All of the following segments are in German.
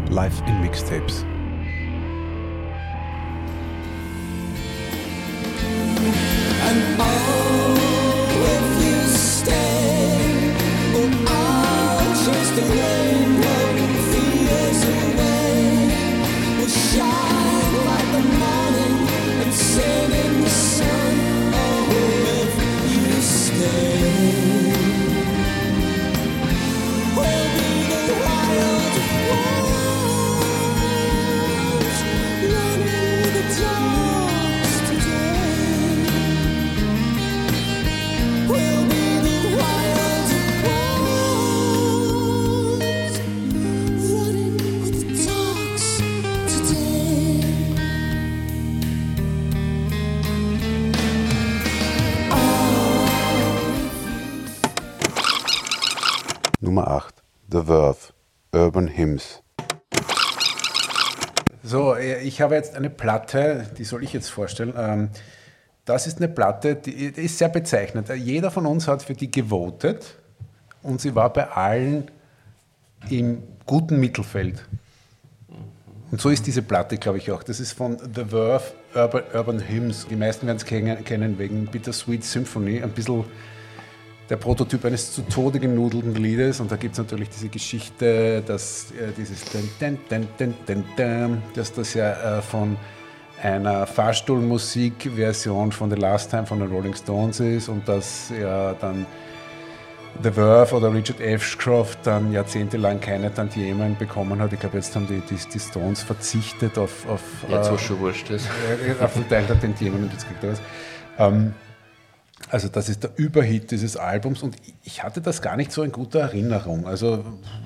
live in Mixtapes. And if you stay, I'll chase the rainbow fears away. We'll shine like the morning and sing in the sun. Oh, if you stay, we'll be the wild ones, running with the dogs today. We'll be the wild ones, running with the dogs today. Nummer 8. The Verve, Urban Hymns. So, ich habe jetzt eine Platte, die soll ich jetzt vorstellen. Das ist eine Platte, die ist sehr bezeichnend. Jeder von uns hat für die gewotet und sie war bei allen im guten Mittelfeld. Und so ist diese Platte, glaube ich, auch. Das ist von The Verve, Urban Hymns. Die meisten werden es kennen wegen Bittersweet Symphony. Ein bisschen der Prototyp eines zu Tode genudelten Liedes. Und da gibt es natürlich diese Geschichte, dass dieses dass das ja von einer Fahrstuhlmusik-Version von The Last Time von den Rolling Stones ist und dass ja dann The Verve oder Richard Ashcroft dann jahrzehntelang keine Tantiemen bekommen hat. Ich glaube, jetzt haben die Stones verzichtet auf Jetzt, wo schon wurscht ist. auf den Teil der Tantiemen und jetzt kriegt er was. Also das ist der Überhit dieses Albums und ich hatte das gar nicht so in guter Erinnerung. Also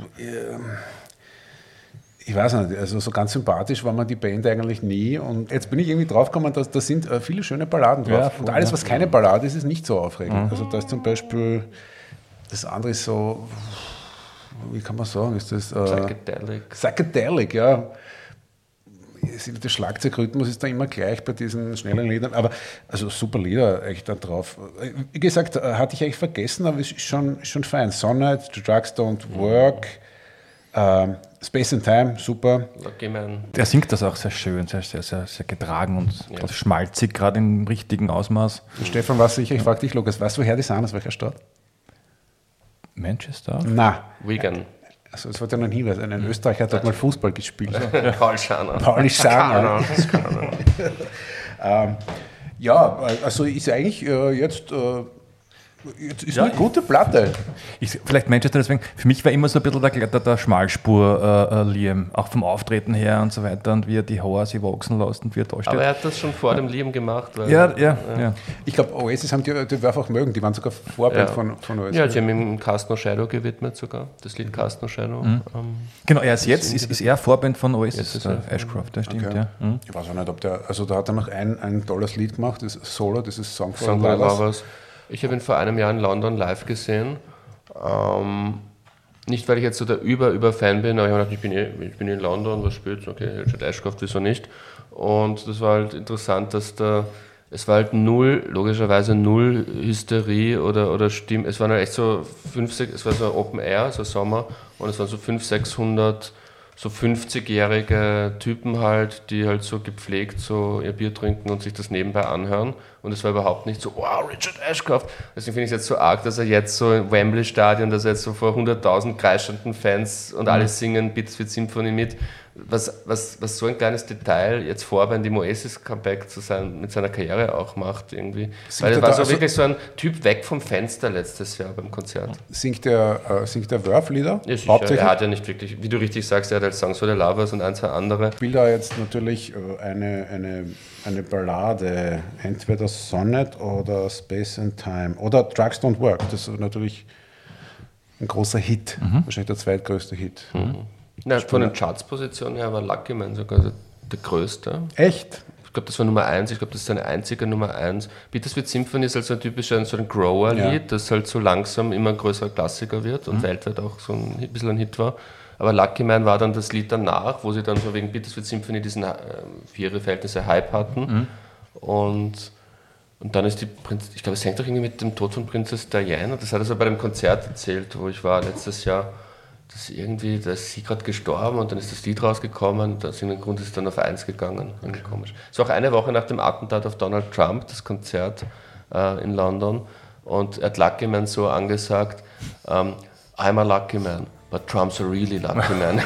ich weiß nicht, also so ganz sympathisch war man die Band eigentlich nie und jetzt bin ich irgendwie draufgekommen, dass da sind viele schöne Balladen drauf. Ja, und alles, was keine Ballade ist, ist nicht so aufregend. Also da ist zum Beispiel, das andere ist so, wie kann man sagen, ist das? Psychedelic, ja. Der Schlagzeugrhythmus ist da immer gleich bei diesen schnellen Liedern, aber also super Lieder echt da drauf. Wie gesagt, hatte ich eigentlich vergessen, aber es ist schon fein. Sonnet, The Drugs Don't Work, Space and Time, super. Lucky Man. Der singt das auch sehr schön, sehr getragen und schmalzig, gerade im richtigen Ausmaß. Stefan, was sicher, ich frage dich, Lukas, weißt du, woher die sind, aus welcher Stadt? Manchester? Na. Wigan. Also es wird ja noch ein Hinweis, ein Österreicher hat dort mal Fußball gespielt. Paul Scharner. Pauli Scharner. Ja, also ist eigentlich jetzt ist eine gute Platte. Vielleicht Manchester deswegen, für mich war immer so ein bisschen der Schmalspur Liam, auch vom Auftreten her und so weiter und wie er die Haare sich wachsen lässt und wie er da steht. Aber er hat das schon vor dem Liam gemacht. Weil, ja. Ich glaube, Oasis haben die Werf auch mögen, die waren sogar Vorband von Oasis. Ja, die haben ihm Cast No Shadow gewidmet sogar, das Lied Cast No Shadow. Genau, er ist er Vorband von Oasis, Ashcroft, das stimmt, Okay. ja. Ich weiß auch nicht, ob da hat er noch ein tolles Lied gemacht, das Solo, das ist Song for Song for Lovers. Lovers. Ich habe ihn vor einem Jahr in London live gesehen. Nicht, weil ich jetzt so der Über-Fan bin, aber ich habe gedacht, ich bin in London, was spielt? Okay, Richard Ashcroft, wieso nicht? Und das war halt interessant, dass es war halt logischerweise null Hysterie oder Stimme. Es waren halt echt so es war so Open Air, so Sommer, und es waren so 500, 600 so 50-jährige Typen halt, die halt so gepflegt so ihr Bier trinken und sich das nebenbei anhören. Und es war überhaupt nicht so, wow, Richard Ashcroft. Deswegen finde ich es jetzt so arg, dass er jetzt so im Wembley-Stadion, dass er jetzt so vor 100.000 kreischenden Fans und alle singen Bittersweet Symphony mit. Was so ein kleines Detail jetzt Vorband im Oasis-Comeback zu sein, mit seiner Karriere auch macht irgendwie. Weil er war so wirklich so ein Typ weg vom Fenster letztes Jahr beim Konzert. Singt der Verve-Lieder? Ja, sicher. Er hat ja nicht wirklich, wie du richtig sagst, er hat halt Songs for the Lovers und ein, zwei andere. Ich spiele da jetzt natürlich eine Ballade, entweder Sonnet oder Space and Time oder Drugs Don't Work. Das ist natürlich ein großer Hit, wahrscheinlich der zweitgrößte Hit. Na, von den Charts-Positionen her war Lucky Man sogar der größte. Echt? Ich glaube, das war Nummer 1. Ich glaube, das ist seine einzige Nummer 1. Bittersweet Symphony ist halt so ein typischer so ein Grower-Lied, das halt so langsam immer ein größerer Klassiker wird und weltweit auch so ein bisschen ein Hit war. Aber Lucky Man war dann das Lied danach, wo sie dann so wegen Bittersweet Symphony diesen für ihre Verhältnisse Hype hatten. Und dann ist ich glaube, es hängt doch irgendwie mit dem Tod von Prinzess Diana. Das hat er so bei dem Konzert erzählt, wo ich war letztes Jahr. irgendwie, da ist sie gerade gestorben und dann ist das Lied rausgekommen und aus irgendeinem Grund ist es dann auf 1 gegangen. Irgendwie komisch. Es war auch eine Woche nach dem Attentat auf Donald Trump, das Konzert in London, und er hat Lucky Man so angesagt, I'm a lucky man, but Trump's a really lucky man.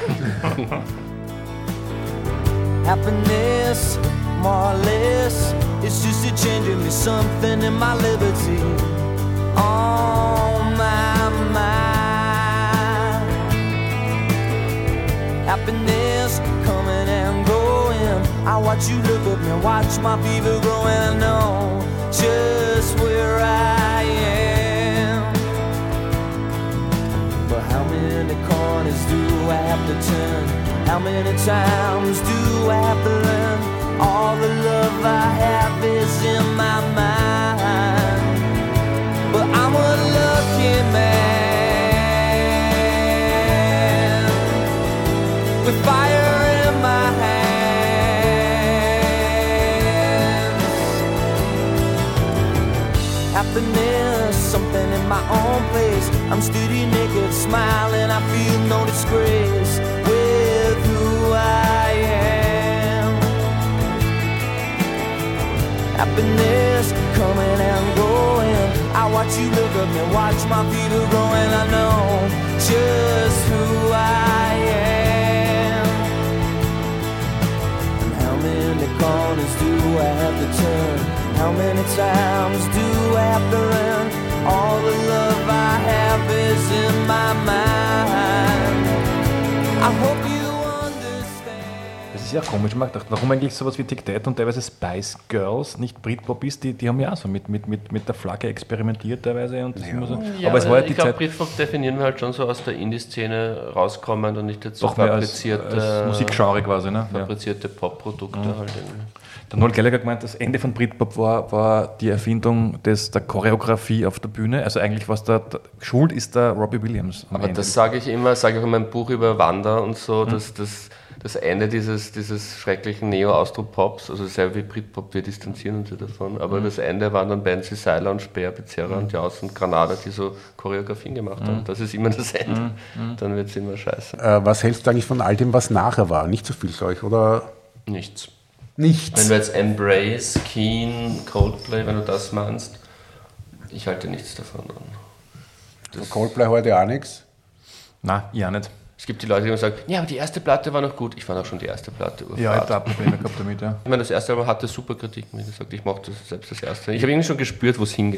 Happiness, more or less, it's just a change in me, something in my liberty. On my mind. Happiness coming and going. I watch you look at me, watch my fever growing. I know just where I am. But how many corners do I have to turn? How many times do I have to learn? All the love I have is in my mind. But I'm a lucky man with fire in my hands. Happiness, something in my own place. I'm steady naked, smiling, I feel no disgrace with who I am. Happiness coming and going. I watch you look at me, watch my feet are growing. I know just who I am. And how many corners do I have to turn? How many times do I have to learn? All the love I have is in my mind. I hope you understand. Das ist ja komisch, ich habe gedacht, warum eigentlich sowas wie Take That und teilweise Spice Girls nicht Britpop ist, die haben ja auch so mit der Flagge experimentiert teilweise. Und das immer so. Ja, aber es war ja die ich glaube, Zeit Britpop definieren wir halt schon so aus der Indie-Szene rauskommend und nicht jetzt so doch mehr als Musikgenre quasi. Ne? Ja. fabrizierte Pop-Produkte halt irgendwie. Der Noel Gallagher gemeint, das Ende von Britpop war die Erfindung der Choreografie auf der Bühne. Also eigentlich was da schuld ist der Robbie Williams. am Aber Ende. das sage ich immer, sage ich auch in meinem Buch über Wanda und so, dass das Ende dieses schrecklichen Neo-Austro-Pops, also sehr wie Britpop, wir distanzieren uns ja davon, aber das Ende waren dann Bands wie Seiler und Speer, Becerra und Jaus und Granada, die so Choreografien gemacht haben. Das ist immer das Ende. Dann wird es immer scheiße. Was hältst du eigentlich von all dem, was nachher war? Nicht so viel, glaube ich, oder? Nichts. Nichts. Wenn du jetzt Embrace, Keen, Coldplay, wenn du das meinst, ich halte nichts davon an. Von Coldplay heute auch nichts. Nein, ja nicht. Es gibt die Leute, die immer sagen, ja, aber die erste Platte war noch gut. Ich fand auch schon die erste Platte Ja, ich urfad. habe Probleme gehabt damit, ja. Ich meine, das erste Album hatte super Kritiken, wie gesagt, ich mochte das selbst das erste. Ich habe irgendwie schon gespürt, wo es hingeht.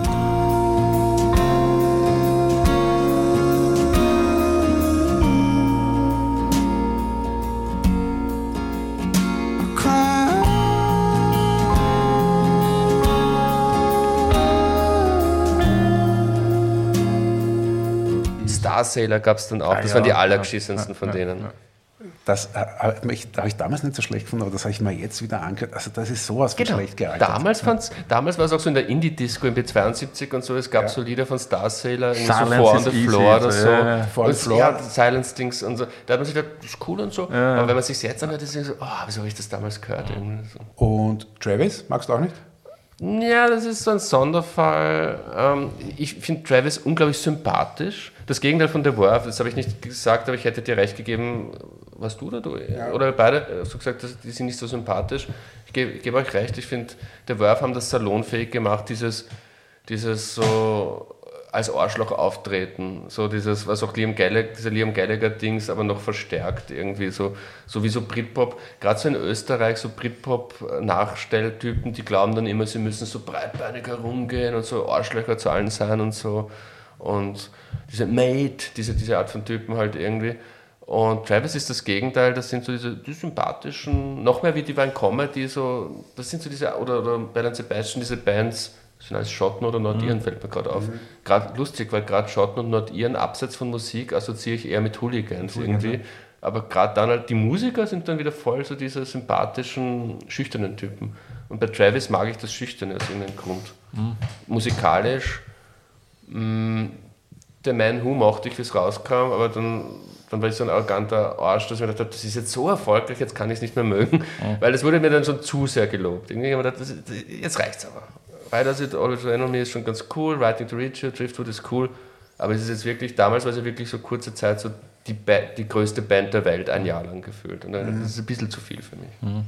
Star Sailor gab es dann auch, das waren die allergeschissensten von denen. Das habe ich damals nicht so schlecht gefunden, aber das habe ich mir jetzt wieder angehört. Also das ist sowas von schlecht gealtert. Damals war es auch so in der Indie-Disco im B72 und so, es gab so Lieder von Star Sailor, irgendwie so Silence Four on is the easy, Floor oder so, so. ja. Four on the Und Floor. ja, Silence-Dings und so. Da hat man sich gedacht, das ist cool und so. Aber wenn man sich jetzt anhört, ist es so, oh, wieso habe ich das damals gehört? Irgendwie so. Und Travis, magst du auch nicht? Ja, das ist so ein Sonderfall. Ich finde Travis unglaublich sympathisch. Das Gegenteil von The Verve, das habe ich nicht gesagt, aber ich hätte dir recht gegeben. Warst du oder du? Ja. Oder beide? Hast du gesagt, die sind nicht so sympathisch? Ich gebe euch recht, ich finde, The Verve haben das salonfähig gemacht, dieses so als Arschloch auftreten, so dieses, was auch dieser Liam Gallagher-Dings, aber noch verstärkt irgendwie, so wie so Britpop, gerade so in Österreich, so Britpop-Nachstelltypen, die glauben dann immer, sie müssen so breitbeinig herumgehen und so Arschlöcher zu allen sein und so, und diese Mate, diese Art von Typen halt irgendwie. Und Travis ist das Gegenteil, das sind so die sympathischen, noch mehr wie Divine Comedy, so, das sind so diese, oder Bell and Sebastian, diese Bands, sind als Schotten oder Nordiren, fällt mir gerade auf. Gerade lustig, weil gerade Schotten und Nordiren, abseits von Musik, assoziiere ich eher mit Hooligans irgendwie. Aber gerade dann halt, die Musiker sind dann wieder voll so diese sympathischen, schüchternen Typen. Und bei Travis mag ich das Schüchterne aus irgendeinem Grund. Musikalisch, der Man Who mochte ich, wie es rauskam, aber dann war ich so ein arroganter Arsch, dass ich mir gedacht habe, das ist jetzt so erfolgreich, jetzt kann ich es nicht mehr mögen, weil das wurde mir dann schon zu sehr gelobt. Irgendwie habe ich mir gedacht, jetzt reicht's aber. Ride Does It, Always Rain On Me ist schon ganz cool, Writing to Reach You, Driftwood ist cool, aber es ist jetzt wirklich, damals war es ja wirklich so kurze Zeit, so die größte Band der Welt ein Jahr lang gefühlt. Und das ist ein bisschen zu viel für mich.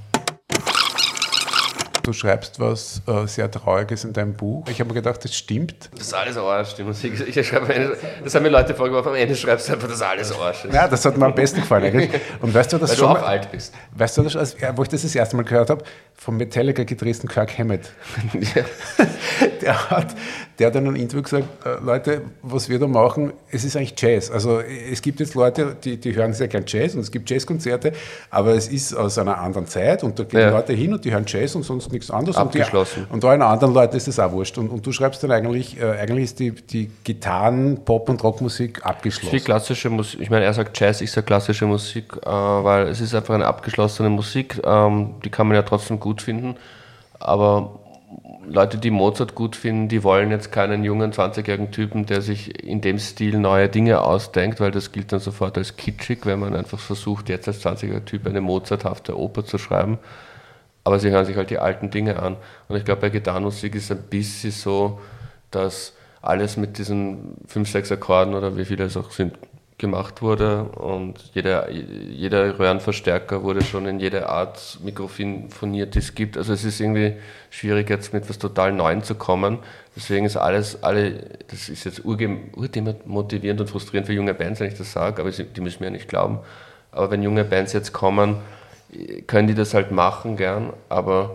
Du schreibst was sehr Trauriges in deinem Buch. Ich habe mir gedacht, das stimmt. Das ist alles Arsch, die Musik. Das haben mir Leute vorgeworfen, am Ende schreibst du einfach, das ist alles Arsch. Ja, das hat mir am besten gefallen eigentlich. Und weißt du, das Weil du schon auch alt bist. Weißt du, wo ich das erste Mal gehört habe? Vom Metallica-Gitarristen Kirk Hammett. Ja. Der hat in einem Interview gesagt, Leute, was wir da machen, es ist eigentlich Jazz. Also es gibt jetzt Leute, die hören sehr gern Jazz und es gibt Jazzkonzerte, aber es ist aus einer anderen Zeit und da gehen Leute hin und die hören Jazz und sonst nichts anderes. Abgeschlossen. Und allen anderen Leuten ist das auch wurscht. Und du schreibst dann eigentlich ist die Gitarren-, Pop- und Rockmusik abgeschlossen. Viel klassische Musik, ich meine, er sagt Jazz, ich sage klassische Musik, weil es ist einfach eine abgeschlossene Musik, die kann man ja trotzdem gut finden, aber Leute, die Mozart gut finden, die wollen jetzt keinen jungen 20-jährigen Typen, der sich in dem Stil neue Dinge ausdenkt, weil das gilt dann sofort als kitschig, wenn man einfach versucht, jetzt als 20-jähriger Typ eine mozarthafte Oper zu schreiben. Aber sie hören sich halt die alten Dinge an. Und ich glaube, bei Gitarrenmusik ist es ein bisschen so, dass alles mit diesen 5, 6 Akkorden oder wie viele es auch sind, gemacht wurde und jeder Röhrenverstärker wurde schon in jede Art mikrofoniert, die es gibt. Also es ist irgendwie schwierig, jetzt mit was total Neuem zu kommen. Deswegen ist das ist jetzt urdemotivierend und frustrierend für junge Bands, wenn ich das sage, aber die müssen mir ja nicht glauben. Aber wenn junge Bands jetzt kommen, können die das halt machen gern, aber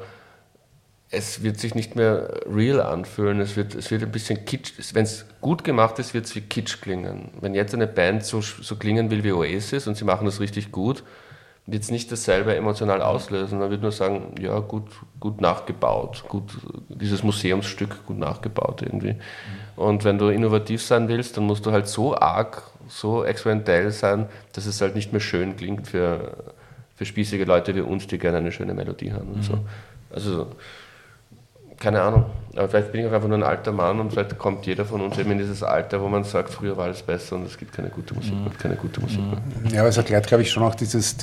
es wird sich nicht mehr real anfühlen, es wird ein bisschen kitsch, wenn es gut gemacht ist, wird es wie kitsch klingen. Wenn jetzt eine Band so klingen will wie Oasis und sie machen das richtig gut, wird es nicht dasselbe emotional auslösen, man wird nur sagen, ja, gut nachgebaut, dieses Museumsstück gut nachgebaut irgendwie. Und wenn du innovativ sein willst, dann musst du halt so arg, so experimentell sein, dass es halt nicht mehr schön klingt für spießige Leute wie uns, die gerne eine schöne Melodie haben und so. Also keine Ahnung, aber vielleicht bin ich auch einfach nur ein alter Mann und vielleicht kommt jeder von uns eben in dieses Alter, wo man sagt, früher war alles besser und es gibt keine gute Musik mehr. Ja, aber es erklärt, glaube ich, schon auch dieses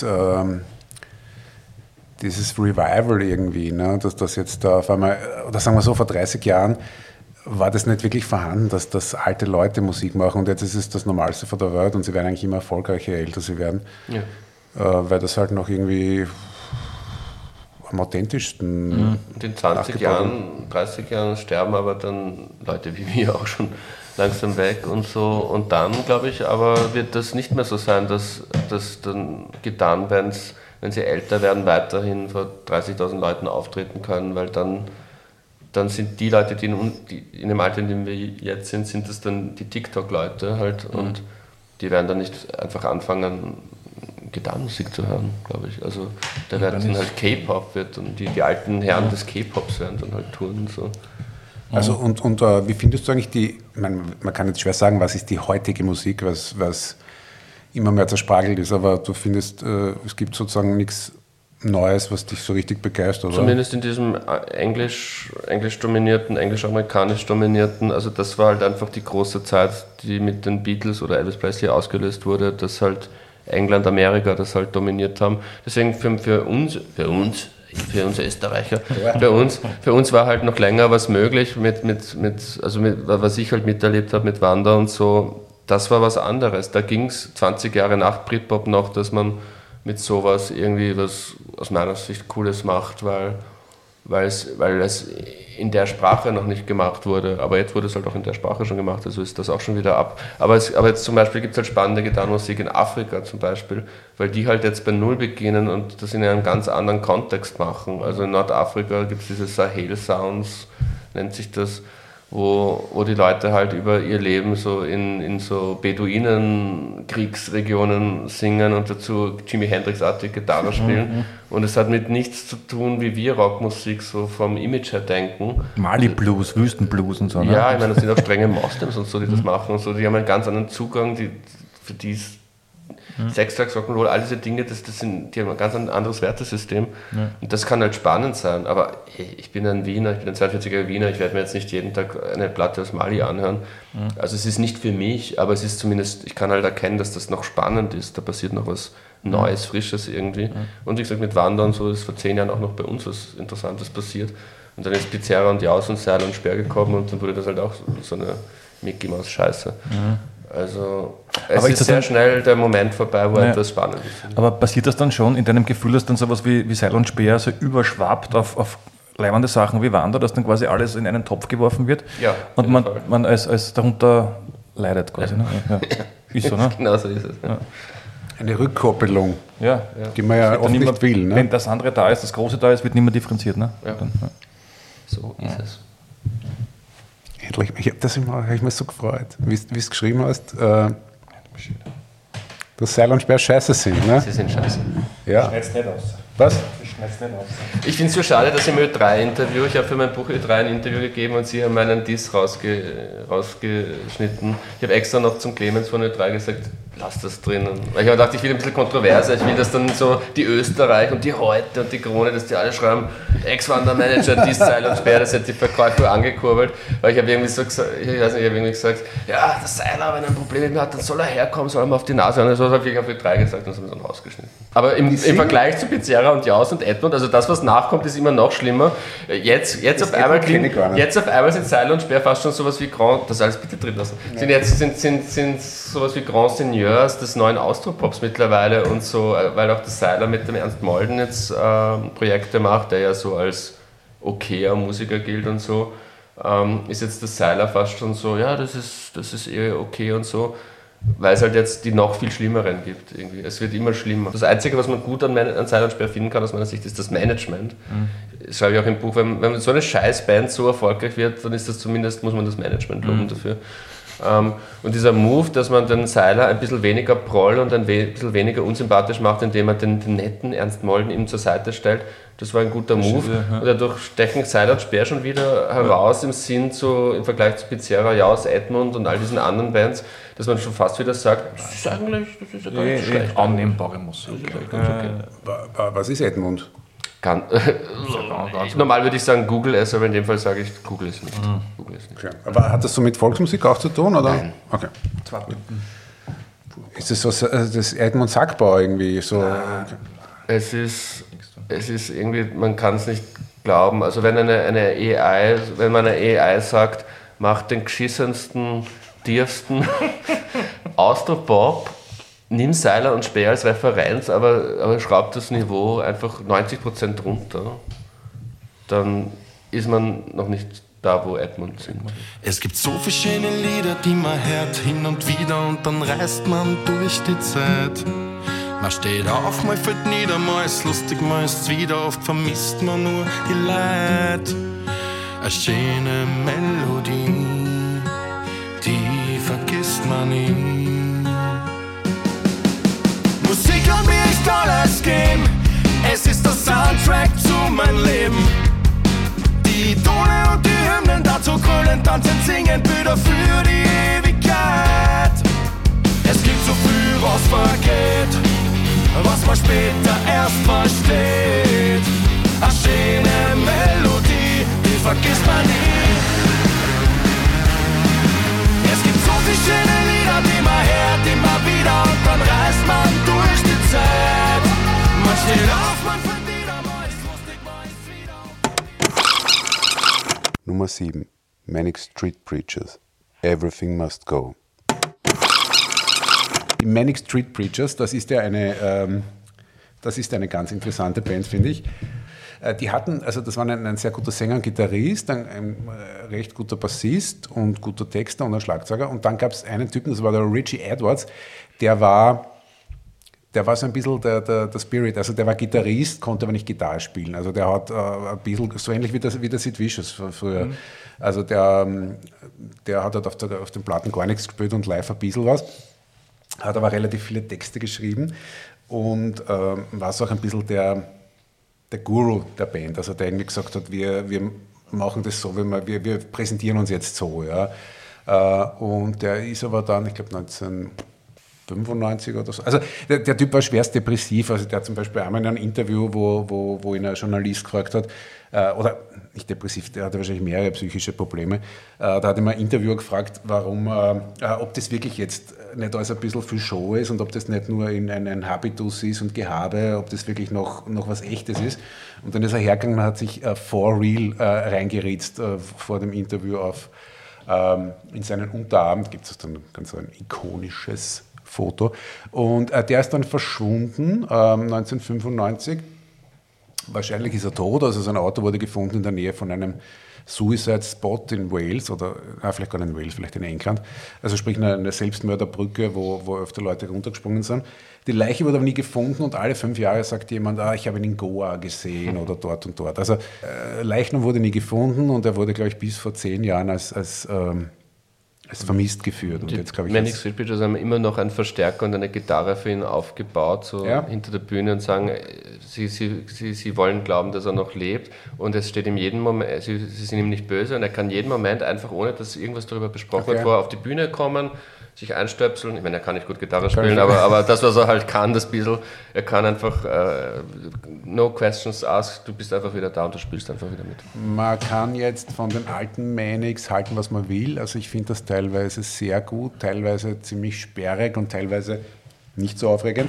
Revival irgendwie, ne? Dass das jetzt da auf einmal, oder sagen wir so, vor 30 Jahren war das nicht wirklich vorhanden, dass alte Leute Musik machen und jetzt ist es das Normalste von der Welt und sie werden eigentlich immer erfolgreicher, je älter sie werden, weil das halt noch irgendwie am authentischsten. In den 20 Jahren, 30 Jahren sterben aber dann Leute wie wir auch schon langsam weg und so. Und dann, glaube ich, aber wird das nicht mehr so sein, dass dann Gitarrenbands, wenn sie älter werden, weiterhin vor 30.000 Leuten auftreten können, weil dann sind die Leute, die in dem Alter, in dem wir jetzt sind das dann die TikTok-Leute halt und die werden dann nicht einfach anfangen, Gitarrenmusik zu hören, glaube ich. Also da wird dann halt K-Pop und die alten Herren des K-Pops werden dann halt touren und so. Also und wie findest du eigentlich man kann jetzt schwer sagen, was ist die heutige Musik, was immer mehr zerspragelt ist, aber du findest, es gibt sozusagen nichts Neues, was dich so richtig begeistert, oder? Zumindest in diesem englisch-amerikanisch dominierten, also das war halt einfach die große Zeit, die mit den Beatles oder Elvis Presley ausgelöst wurde, dass halt England, Amerika das halt dominiert haben. Deswegen für uns Österreicher, für uns war halt noch länger was möglich was ich halt miterlebt habe mit Wanda und so, das war was anderes. Da ging es 20 Jahre nach Britpop noch, dass man mit sowas irgendwie was aus meiner Sicht Cooles macht, weil es in der Sprache noch nicht gemacht wurde, aber jetzt wurde es halt auch in der Sprache schon gemacht, also ist das auch schon wieder ab. Aber jetzt zum Beispiel gibt es halt spannende Gitarrenmusik in Afrika zum Beispiel, weil die halt jetzt bei Null beginnen und das in einem ganz anderen Kontext machen. Also in Nordafrika gibt es diese Sahel-Sounds, nennt sich das, wo die Leute halt über ihr Leben so in so Beduinenkriegsregionen singen und dazu Jimi Hendrix-artige Gitarre spielen. Und es hat mit nichts zu tun, wie wir Rockmusik so vom Image her denken. Mali-Blues, Wüstenblues und so, ne? Ja, ich meine, das sind auch strenge Moslems und so, die das machen und so. Die haben einen ganz anderen Zugang, für die ist Sechstags Rock'n'Roll, all diese Dinge, die haben ein ganz anderes Wertesystem. Ja. Und das kann halt spannend sein. Aber ich bin ein Wiener, ich bin ein 42er Wiener, ich werde mir jetzt nicht jeden Tag eine Platte aus Mali anhören. Ja. Also es ist nicht für mich, aber es ist zumindest, ich kann halt erkennen, dass das noch spannend ist. Da passiert noch was Neues, Frisches irgendwie. Ja. Und wie gesagt, mit Wandern so ist vor 10 Jahren auch noch bei uns was Interessantes passiert. Und dann ist Pizarra und Jaus und Seil und Sperr gekommen und dann wurde das halt auch so eine Mickey Maus Scheiße. Ja. Also es Aber ist ist das sehr dann- schnell der Moment vorbei, wo Ja. etwas spannend ist. Aber passiert das dann schon in deinem Gefühl, dass dann sowas wie Seil und Speer so überschwappt auf leibende Sachen wie Wander, dass dann quasi alles in einen Topf geworfen wird? Ja, auf Und jeden Fall. man als darunter leidet quasi. Ne? Ja. Ist so, ne? Genau so ist es. Ja. Eine Rückkoppelung, Ja. die man ja Wird oft dann nicht will. Ne? Wenn das andere da ist, das Große da ist, wird nicht mehr differenziert. Ne? Ja. Dann, ja. So ist es. Endlich, hab ich mir so gefreut, wie du es geschrieben hast, dass Seil und Speer scheiße sind. Ne? Sie sind scheiße. Ja. Schneid's nicht aus. Was? Schneid's nicht aus. Ich finde es so schade, dass im Ö3-Interview, ich habe für mein Buch Ö3 ein Interview gegeben und Sie haben meinen Diss rausgeschnitten. Ich habe extra noch zum Clemens von Ö3 gesagt, lass das drin. Weil ich habe gedacht, ich will ein bisschen kontroverser. Ich will, dass dann so die Österreich und die Heute und die Krone, dass die alle schreiben, Ex-Wandermanager, Diss, Seil und Speer, das hat die Verkäufer angekurbelt. Weil ich habe irgendwie so gesagt, ich weiß nicht, ich habe irgendwie gesagt, ja, der Seiler, wenn er ein Problem mit mir hat, dann soll er herkommen, soll er mal auf die Nase hauen. So habe ich auf Ö3 gesagt und das haben wir dann rausgeschnitten. Aber im Vergleich zu Pizarra und Jaus und Edmund, also das, was nachkommt, ist immer noch schlimmer. Jetzt auf einmal kenne ich gar nicht. jetzt auf einmal sind Seil und Speer fast schon sowas wie Grand, das alles bitte drin lassen, sind sowas wie Grand Seigneurs des neuen Austropops mittlerweile und so, weil auch der Seiler mit dem Ernst Molden jetzt Projekte macht, der ja so als okayer Musiker gilt und so, ist jetzt der Seiler fast schon so, ja, das ist eher okay und so. Weil es halt jetzt die noch viel schlimmeren gibt. Irgendwie. Es wird immer schlimmer. Das Einzige, was man gut an Seil und Speer finden kann, aus meiner Sicht, ist das Management. Das schreibe ich auch im Buch. Wenn so eine Scheißband so erfolgreich wird, dann ist das zumindest, muss man das Management loben dafür. Und dieser Move, dass man den Seiler ein bisschen weniger proll und ein bisschen weniger unsympathisch macht, indem man den netten Ernst Molden ihm zur Seite stellt, das war ein guter Move. ja. Und dadurch stechen Seiler und Speer schon wieder heraus im Sinn im Vergleich zu Pizarra, Jaus, Edmund und all diesen anderen Bands, dass man schon fast wieder sagt, das ist ja gar nicht so schlecht. Annehmbare Musik. Was ist Edmund? Normal würde ich sagen Google es, aber in dem Fall sage ich Google es nicht. Google es nicht. Okay. Aber hat das so mit Volksmusik auch zu tun? Oder? Nein. Okay. Ist das so das Edmund Sackbauer irgendwie? So? Okay. Es ist irgendwie, man kann es nicht glauben. Also wenn man einer AI sagt, macht den geschissensten, tiefsten Austropop, nimm Seiler und Speer als Referenz, aber schraubt das Niveau einfach 90% runter, dann ist man noch nicht da, wo Edmund singt. Es gibt so viele schöne Lieder, die man hört hin und wieder und dann reist man durch die Zeit. Man steht auf, mal fällt nieder, mal ist lustig, mal ist's wieder, oft vermisst man nur die Leid. Eine schöne Melodie, die vergisst man nie. Musik kann mir echt alles geben, es ist der Soundtrack zu meinem Leben. Die Tone und die Hymnen, dazu grölen, tanzen, singen, Bilder für die Ewigkeit. Es gibt so viel, was vergeht, was man später erst versteht. Eine schöne Melodie, die vergisst man nie. Es gibt so viele schöne Lieder, die man hört immer wieder und dann reist man durch die Zeit. Man steht auf, man fällt nieder, mal ist lustig, mal ist wieder. Nummer 7. Manic Street Preachers. Everything Must Go. Die Manic Street Preachers, das ist eine ganz interessante Band, finde ich. Die hatten, also das war ein sehr guter Sänger und Gitarrist, ein recht guter Bassist und guter Texter und ein Schlagzeuger. Und dann gab es einen Typen, das war der Richie Edwards, der war so ein bisschen der Spirit, also der war Gitarrist, konnte aber nicht Gitarre spielen. Also der hat ein bisschen, so ähnlich wie der Sid Vicious früher. Also der hat halt auf den Platten gar nichts gespielt und live ein bisschen was. Hat aber relativ viele Texte geschrieben und war so auch ein bisschen der Guru der Band. Also der irgendwie gesagt hat, wir machen das so, wir präsentieren uns jetzt so. Ja. Und der ist aber dann, ich glaube 1995 oder so. Also der Typ war schwerst depressiv. Also der hat zum Beispiel einmal in einem Interview, wo ihn ein Journalist gefragt hat, oder nicht depressiv, der hatte wahrscheinlich mehrere psychische Probleme. Da hat ihm ein Interviewer gefragt, warum, ob das wirklich jetzt nicht alles ein bisschen viel Show ist und ob das nicht nur ein Habitus ist und Gehabe, ob das wirklich noch was Echtes ist. Und dann ist er hergegangen und hat sich for real reingeritzt vor dem Interview auf In seinen Unterarm gibt es dann ganz so ein ikonisches Foto. Und der ist dann verschwunden 1995. Wahrscheinlich ist er tot, also sein Auto wurde gefunden in der Nähe von einem Suicide Spot in Wales oder vielleicht gar nicht in Wales, vielleicht in England. Also sprich eine Selbstmörderbrücke, wo öfter Leute runtergesprungen sind. Die Leiche wurde aber nie gefunden und alle 5 Jahre sagt jemand, ich habe ihn in Goa gesehen oder dort und dort. Also Leichnam wurde nie gefunden und er wurde, glaube ich, bis vor 10 Jahren als vermisst geführt. Und jetzt, glaube ich, Manic Street Preachers haben immer noch einen Verstärker und eine Gitarre für ihn aufgebaut, so hinter der Bühne und sagen, sie wollen glauben, dass er noch lebt und es steht ihm jeden Moment, sie sind ihm nicht böse und er kann jeden Moment einfach, ohne dass irgendwas darüber besprochen wird, vorher auf die Bühne kommen, sich einstöpseln. Ich meine, er kann nicht gut Gitarre spielen, aber das, was er halt kann, das bisschen, er kann einfach no questions asked, du bist einfach wieder da und du spielst einfach wieder mit. Man kann jetzt von den alten Manics halten, was man will. Also ich finde das teilweise sehr gut, teilweise ziemlich sperrig und teilweise nicht so aufregend.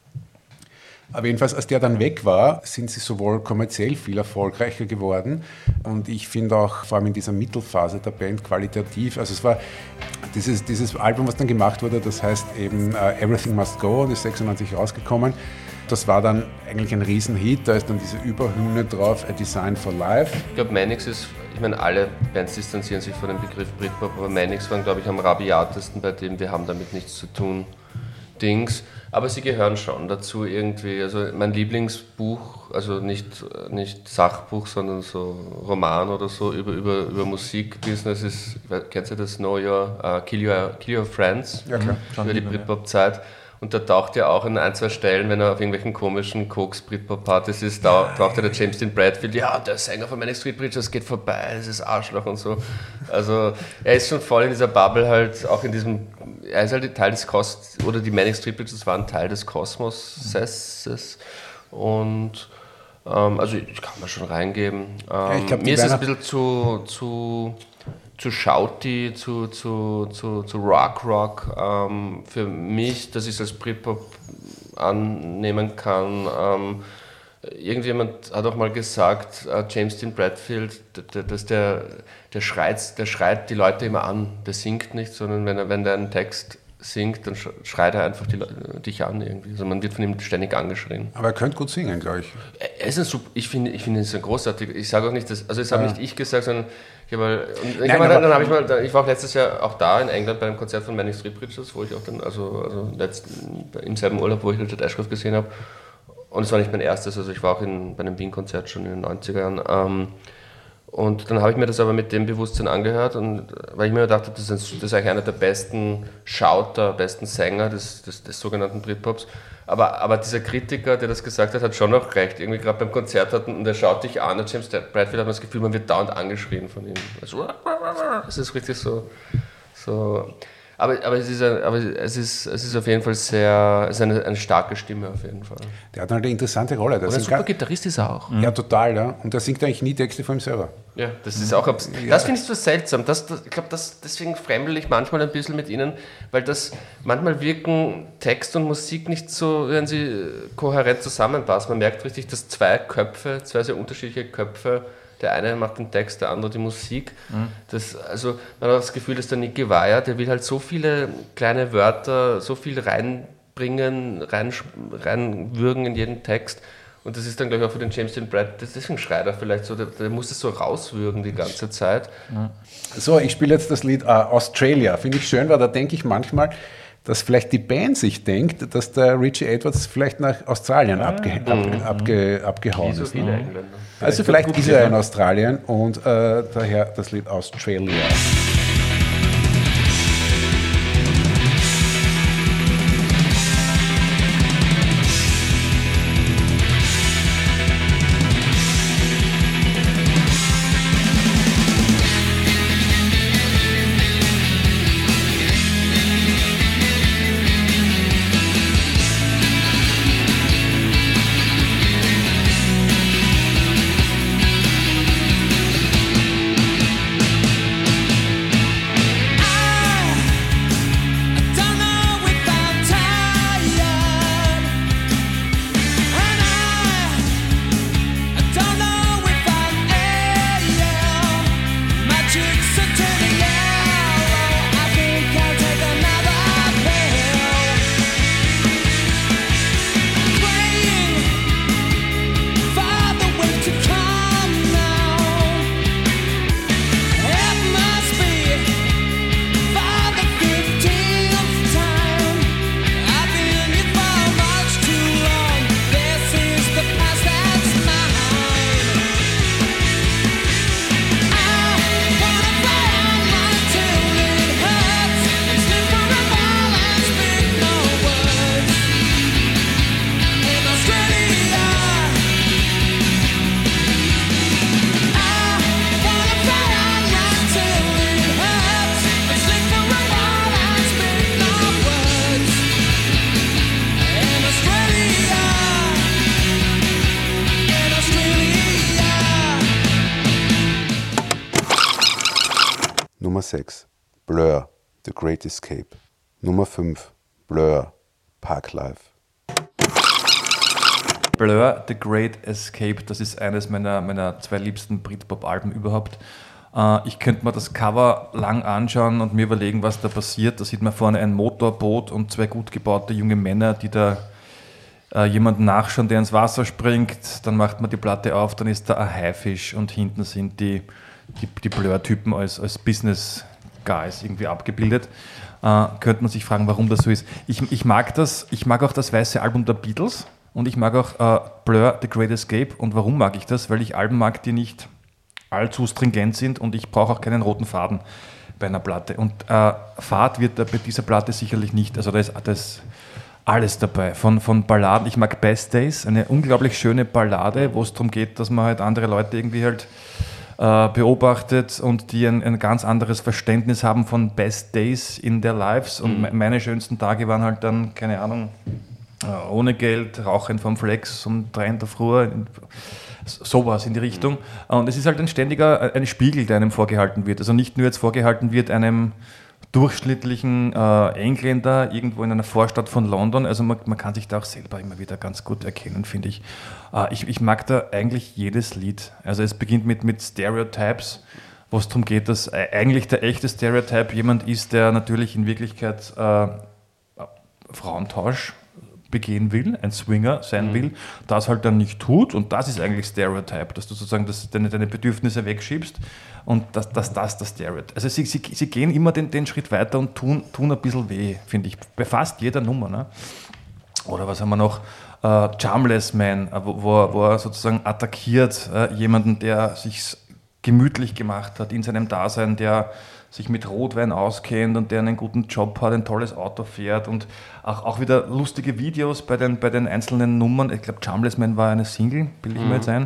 Aber jedenfalls, als der dann weg war, sind sie sowohl kommerziell viel erfolgreicher geworden und ich finde auch, vor allem in dieser Mittelphase der Band, qualitativ, also es war dieses Album, was dann gemacht wurde, das heißt eben Everything Must Go und ist 96 rausgekommen. Das war dann eigentlich ein Riesenhit, da ist dann diese Überhymne drauf, A Design for Life. Ich glaube, Manics ist, ich meine, alle Bands distanzieren sich von dem Begriff Britpop, aber Manics waren, glaube ich, am rabiatesten bei dem, wir haben damit nichts zu tun, Dings. Aber sie gehören schon dazu irgendwie. Also mein Lieblingsbuch, also nicht Sachbuch, sondern so Roman oder so über Musikbusiness ist, kennst du das, Know Your, Kill Your Friends? Ja, klar. Über die Britpop-Zeit. Und da taucht ja auch an 1, 2 Stellen, wenn er auf irgendwelchen komischen Koks-Britpop-Partys ist, taucht ja der James Dean Bradfield, der Sänger von Manic Street Preachers geht vorbei, das ist Arschloch und so. Also er ist schon voll in dieser Bubble halt, auch in diesem, er ist halt Teil des oder die Manic Street Preachers waren Teil des Kosmoses und also ich kann man schon reingeben. Ich glaub, mir ist es ein bisschen zu shouty, zu Rock. Für mich, dass ich es als Britpop annehmen kann. Irgendjemand hat auch mal gesagt, James Dean Bradfield, dass der schreit die Leute immer an. Der singt nicht, sondern wenn der einen Text singt, dann schreit er einfach dich an irgendwie. Also man wird von ihm ständig angeschrien. Aber er könnte gut singen, glaube ich. Er ist ich finde, er ist ein großartiger. Ich sage auch nicht, das habe nicht ich gesagt, sondern ich war auch letztes Jahr auch da in England bei einem Konzert von Manic Street Preachers, wo ich auch dann, im selben Urlaub, wo ich Richard Ashcroft gesehen habe. Und es war nicht mein erstes, also ich war auch bei einem Wien-Konzert schon in den 90er Jahren. Und dann habe ich mir das aber mit dem Bewusstsein angehört, und weil ich mir dachte, das ist eigentlich einer der besten Shouter, besten Sänger des sogenannten Britpops. Aber dieser Kritiker, der das gesagt hat, hat schon noch recht. Irgendwie gerade beim Konzert und er schaut dich an, und James Bradfield hat man das Gefühl, man wird dauernd angeschrien von ihm. Also, es ist richtig so. Aber es ist auf jeden Fall eine starke Stimme auf jeden Fall. Der hat halt eine interessante Rolle. Und ein super Gitarrist ist er auch. Ja, total. Ja. Und der singt eigentlich nie Texte von ihm selber. Ja, das ist auch das finde ich so seltsam. Ich glaube, deswegen fremdel ich manchmal ein bisschen mit ihnen, weil manchmal wirken Text und Musik nicht so, wenn sie kohärent zusammenpassen. Man merkt richtig, dass zwei sehr unterschiedliche Köpfe, der eine macht den Text, der andere die Musik. Also man hat das Gefühl, dass der Nicky Wire, der will halt so viele kleine Wörter, so viel reinbringen, reinwürgen in jeden Text. Und das ist dann, glaube ich, auch für den James Dean Bradfield, deswegen schreit er vielleicht so, der muss es so rauswürgen die ganze Zeit. So, ich spiele jetzt das Lied Australia. Finde ich schön, weil da denke ich manchmal, dass vielleicht die Band sich denkt, dass der Richie Edwards vielleicht nach Australien abgehauen So ist. viele Engländer. Also vielleicht ist er in Australien und daher das Lied Australia. 6, Blur, The Great Escape. Nummer 5, Blur, Parklife. Blur, The Great Escape, das ist eines meiner 2 liebsten Britpop-Alben überhaupt. Ich könnte mir das Cover lang anschauen und mir überlegen, was da passiert. Da sieht man vorne ein Motorboot und 2 gut gebaute junge Männer, die da jemanden nachschauen, der ins Wasser springt. Dann macht man die Platte auf, dann ist da ein Haifisch und hinten sind die Blur-Typen als Business-Guys irgendwie abgebildet. Könnte man sich fragen, warum das so ist. Ich mag das, ich mag auch das weiße Album der Beatles. Und ich mag auch Blur, The Great Escape. Und warum mag ich das? Weil ich Alben mag, die nicht allzu stringent sind und ich brauche auch keinen roten Faden bei einer Platte. Und Fahrt wird bei dieser Platte sicherlich nicht. Also da ist alles dabei. Von Balladen, ich mag Best Days, eine unglaublich schöne Ballade, wo es darum geht, dass man halt andere Leute irgendwie halt beobachtet und die ein ganz anderes Verständnis haben von Best Days in their lives. Und meine schönsten Tage waren halt dann, keine Ahnung, ohne Geld, rauchen vom Flex um 3 in der Früh, sowas in die Richtung. Und es ist halt ein Spiegel, der einem vorgehalten wird. Also nicht nur jetzt vorgehalten wird einem durchschnittlichen Engländer irgendwo in einer Vorstadt von London. Also man kann sich da auch selber immer wieder ganz gut erkennen, finde ich. Ich mag da eigentlich jedes Lied. Also es beginnt mit Stereotypes, wo es darum geht, dass eigentlich der echte Stereotype jemand ist, der natürlich in Wirklichkeit Frauentausch begehen will, ein Swinger sein will, das halt dann nicht tut, und das ist eigentlich Stereotype, dass du sozusagen deine Bedürfnisse wegschiebst und das der Stereotype. Also sie gehen immer den Schritt weiter und tun ein bisschen weh, finde ich, bei fast jeder Nummer. Ne? Oder was haben wir noch? Charmless Man, wo er sozusagen attackiert jemanden, der sich gemütlich gemacht hat in seinem Dasein, der sich mit Rotwein auskennt und der einen guten Job hat, ein tolles Auto fährt, und auch wieder lustige Videos bei den einzelnen Nummern. Ich glaube, Charmless Man war eine Single, bilde ich mir jetzt ein.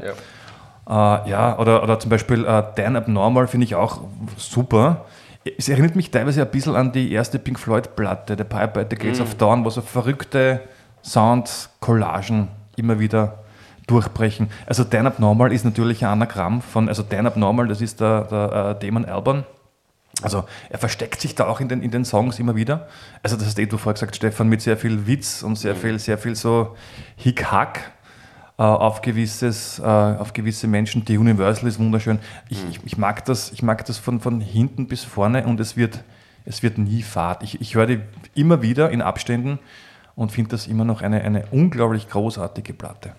Ja. Oder zum Beispiel Dan Abnormal finde ich auch super. Es erinnert mich teilweise ein bisschen an die erste Pink Floyd-Platte, The Piper at the Gates of Dawn, wo so verrückte Sound-Collagen immer wieder durchbrechen. Also Dan Abnormal ist natürlich ein Anagramm also Dan Abnormal, das ist der Damon Albarn. Also er versteckt sich da auch in den Songs immer wieder. Also das hast du vorher gesagt, Stefan, mit sehr viel Witz und sehr viel so Hick-Hack auf gewisse Menschen. Die Universal ist wunderschön. Ich mag das von hinten bis vorne, und es wird nie fad. Ich höre die immer wieder in Abständen und finde das immer noch eine unglaublich großartige Platte.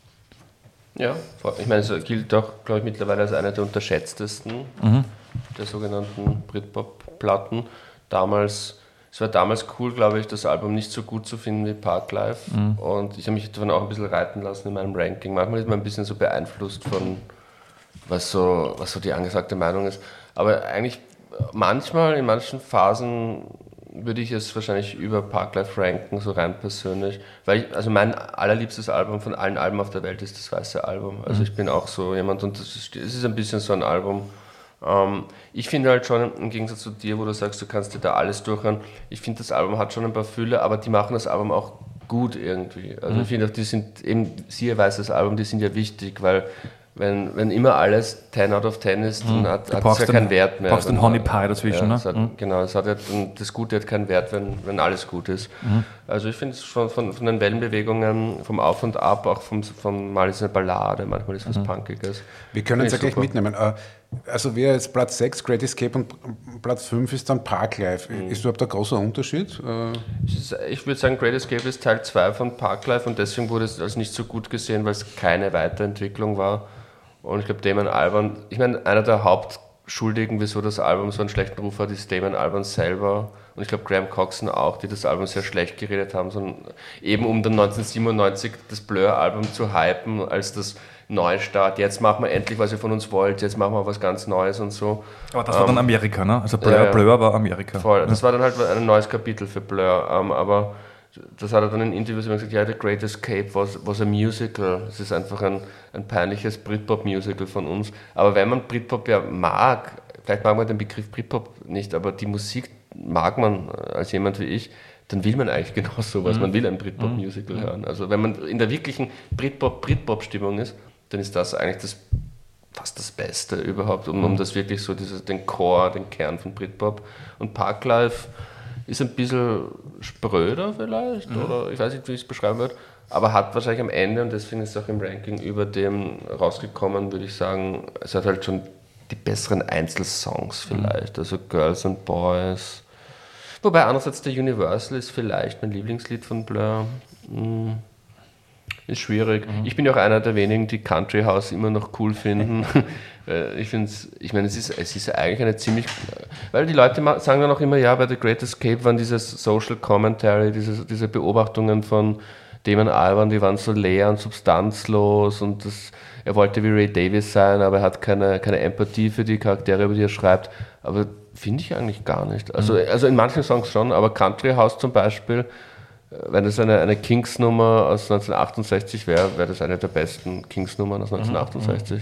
Ja, ich meine, es gilt auch, glaube ich, mittlerweile als eine der unterschätztesten der sogenannten Britpop-Platten. Es war damals cool, glaube ich, das Album nicht so gut zu finden wie Parklife. Und ich habe mich davon auch ein bisschen reiten lassen in meinem Ranking. Manchmal ist man ein bisschen so beeinflusst von, was so die angesagte Meinung ist. Aber eigentlich manchmal, in manchen Phasen, würde ich es wahrscheinlich über Parklife ranken, so rein persönlich. Also mein allerliebstes Album von allen Alben auf der Welt ist das Weiße Album. Also ich bin auch so jemand, und es ist ein bisschen so ein Album. Ich finde halt schon, im Gegensatz zu dir, wo du sagst, du kannst dir da alles durchhören, ich finde, das Album hat schon ein paar Fülle, aber die machen das Album auch gut irgendwie. Also ich finde auch, die sind eben, siehe Weißes Album, die sind ja wichtig, weil wenn immer alles 10 out of 10 ist, dann hat es ja keinen Wert mehr. Du brauchst einen Honey Pie dazwischen, ja, ne? Genau, das Gute hat keinen Wert, wenn alles gut ist. Also ich finde es von den Wellenbewegungen, vom Auf und Ab, auch mal ist eine Ballade, manchmal ist was Punkiges. Wir können es ja gleich mitnehmen. Also wäre jetzt Platz 6 Great Escape und Platz 5 ist dann Parklife. Ist überhaupt ein großer Unterschied? Ich würde sagen, Great Escape ist Teil 2 von Parklife, und deswegen wurde es als nicht so gut gesehen, weil es keine Weiterentwicklung war. Und ich glaube, Damon Albarn, ich meine, einer der Hauptschuldigen, wieso das Album so einen schlechten Ruf hat, ist Damon Albarn selber. Und ich glaube, Graham Coxon auch, die das Album sehr schlecht geredet haben, sondern eben um dann 1997 das Blur-Album zu hypen als das Neustart. Jetzt machen wir endlich, was ihr von uns wollt, jetzt machen wir was ganz Neues und so. Aber das war dann Amerika, ne? Also Blur war Amerika. Voll, das war dann halt ein neues Kapitel für Blur, aber das hat er dann in Interviews immer gesagt, ja, The Great Escape was a musical. Es ist einfach ein peinliches Britpop-Musical von uns. Aber wenn man Britpop ja mag, vielleicht mag man den Begriff Britpop nicht, aber die Musik mag man als jemand wie ich, dann will man eigentlich genau sowas. Man will ein Britpop-Musical hören. Also wenn man in der wirklichen Britpop-Stimmung ist, dann ist das eigentlich das fast das Beste überhaupt, um das wirklich so, den Core, den Kern von Britpop. Und Parklife ist ein bisschen spröder vielleicht, oder ich weiß nicht, wie ich es beschreiben würde, aber hat wahrscheinlich am Ende, und deswegen ist es auch im Ranking über dem rausgekommen, würde ich sagen, es hat halt schon die besseren Einzelsongs vielleicht, also Girls and Boys. Wobei andererseits der Universal ist vielleicht mein Lieblingslied von Blur. Ist schwierig. Ich bin ja auch einer der wenigen, die Country House immer noch cool finden. Ich meine, es ist eigentlich eine ziemlich, weil die Leute sagen dann auch immer, ja, bei The Great Escape waren dieses Social Commentary, diese Beobachtungen von Damon Albarn, die waren so leer und substanzlos und er wollte wie Ray Davies sein, aber er hat keine Empathie für die Charaktere, über die er schreibt. Aber finde ich eigentlich gar nicht. Also in manchen Songs schon, aber Country House zum Beispiel, wenn es eine Kings-Nummer aus 1968 wäre das eine der besten Kings-Nummern aus 1968.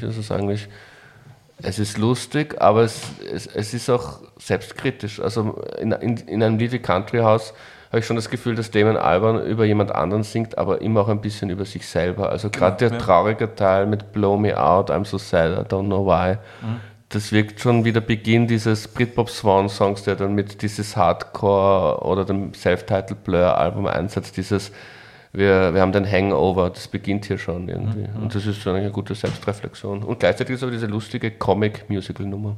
Es ist lustig, aber es ist auch selbstkritisch. Also in einem Lied wie Country House habe ich schon das Gefühl, dass Damon Albarn über jemand anderen singt, aber immer auch ein bisschen über sich selber. Also gerade der traurige Teil mit Blow Me Out, I'm So Sad, I Don't Know Why, das wirkt schon wie der Beginn dieses Britpop-Swan-Songs, der dann mit dieses Hardcore oder dem Self-Titled Blur-Album einsetzt, wir haben den Hangover, das beginnt hier schon irgendwie. Und das ist schon eine gute Selbstreflexion. Und gleichzeitig ist aber diese lustige Comic-Musical-Nummer.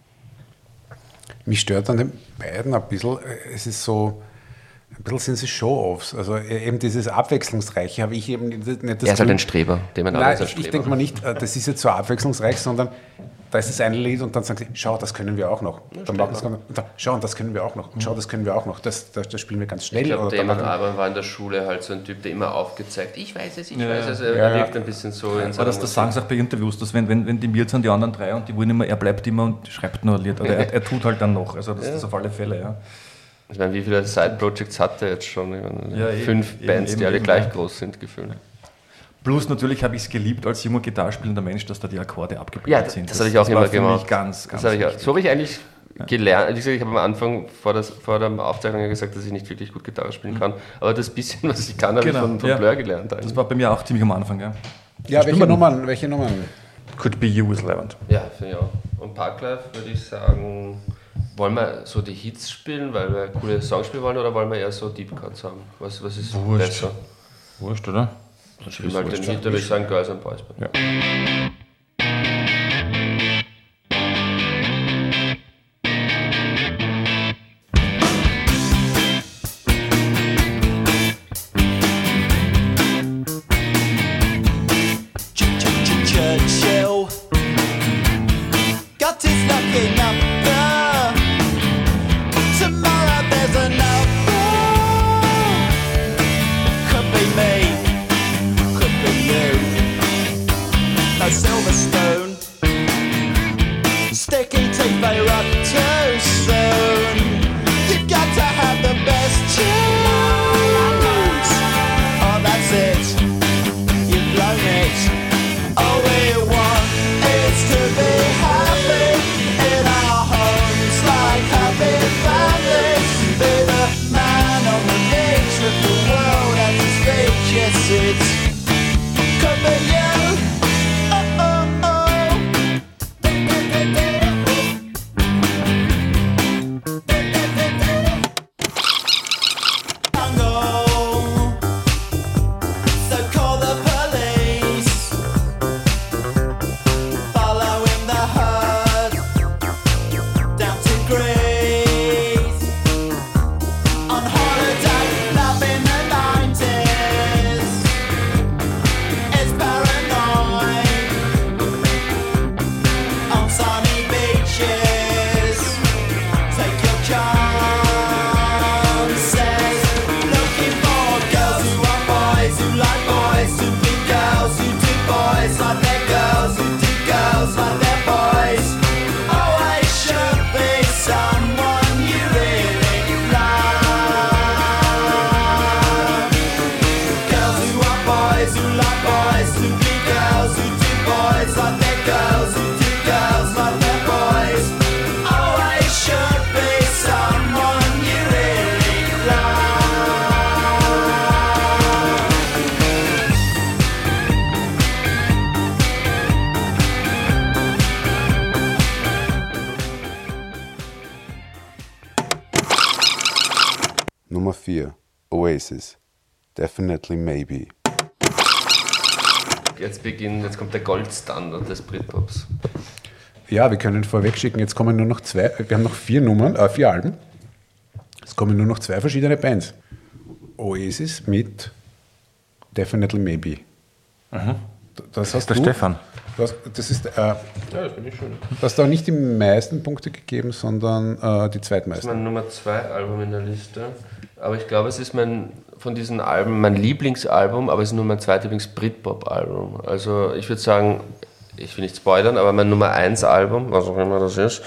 Mich stört an den beiden ein bisschen, es ist so, ein bisschen sind sie Show-Offs. Also eben dieses Abwechslungsreiche habe ich eben nicht das Er ist halt ein Streber, den man Nein, als ich denke mal nicht, das ist jetzt so abwechslungsreich, sondern da ist das eine Lied und dann sagen sie, schau, das können wir auch noch. Dann machen sie und dann, schau, und das können wir auch noch. Und schau, das können wir auch noch. Das spielen wir ganz schnell. Ich glaube, oder Damon dann Albarn war in der Schule halt so ein Typ, der immer aufgezeigt, ich weiß es. Er wirkt ein bisschen so in Aber das sagen sie auch bei Interviews, dass wenn die miert sind, die anderen drei und die wollen immer, er bleibt immer und schreibt nur ein Lied. Oder er tut halt dann noch. Also das ist auf alle Fälle, ja. Ich meine, wie viele Side-Projects hat er jetzt schon? Ich meine, Ja, 5 Bands, die alle gleich groß sind, gefühlt. Plus natürlich habe ich es geliebt als junger Gitarrespielender Mensch, dass da die Akkorde abgebildet Ja, sind. das habe ich auch immer war für gemacht. mich ganz Das habe ich auch. wichtig. So habe ich eigentlich gelernt. Wie gesagt, ich habe am Anfang vor der Aufzeichnung ja gesagt, dass ich nicht wirklich gut Gitarre spielen kann. Aber das bisschen, was ich kann, habe ich von Blur gelernt. Das Eigentlich. war bei mir auch ziemlich am Anfang. Ja, Ja, welche Nummern? Could Be You with Levant. Ja, finde ich auch. Und Parklife würde ich sagen, wollen wir so die Hits spielen, weil wir coole Songs spielen wollen, oder wollen wir eher so Deep Cuts haben? Was ist besser? Wurscht, oder? Dann spielen wir halt den Hit, da würde ich sagen Girls and Boys. Ja. Churchill got his lucky number. Tomorrow there's another. Could be me, could be you. No silver spoon, sticky teeth they rot too soon. You've got to have the best choose. Oh, that's it. You've blown it. All we want is to be happy in our homes, like happy families. Be the man on the beach with the world at his feet. Yes, it could be you. Oh, oh, oh. Jungle. So call the police. Following the herd down to Greece. On holiday, loving the 90s. It's paranoid. On sunny beaches, take your chances. Looking for girls who are boys, who like boys, who be girls, who do boys like their girls, who do girls like their boys. Always should be someone you really love. Girls who are boys, who like boys, who be girls, who do boys like their girls, who do girls like their boys. Always should be someone you really love. Oasis, Definitely Maybe. Jetzt kommt der Goldstandard des Britpops. Ja, wir können vorweg schicken, jetzt kommen nur noch 2, wir haben noch 4 Alben. Es kommen nur noch 2 verschiedene Bands. Oasis mit Definitely Maybe. Das hast Der du. Stefan. Das ist, Ja, das finde ich schön. du hast auch nicht die meisten Punkte gegeben, sondern die Das ist zweitmeisten. mein Nummer 2 Album in der Liste. Aber ich glaube, es ist von diesen Alben mein Lieblingsalbum, aber es ist nur mein zweitlieblings Britpop-Album. Also ich würde sagen, ich will nicht spoilern, aber mein Nummer 1 Album, was auch immer das ist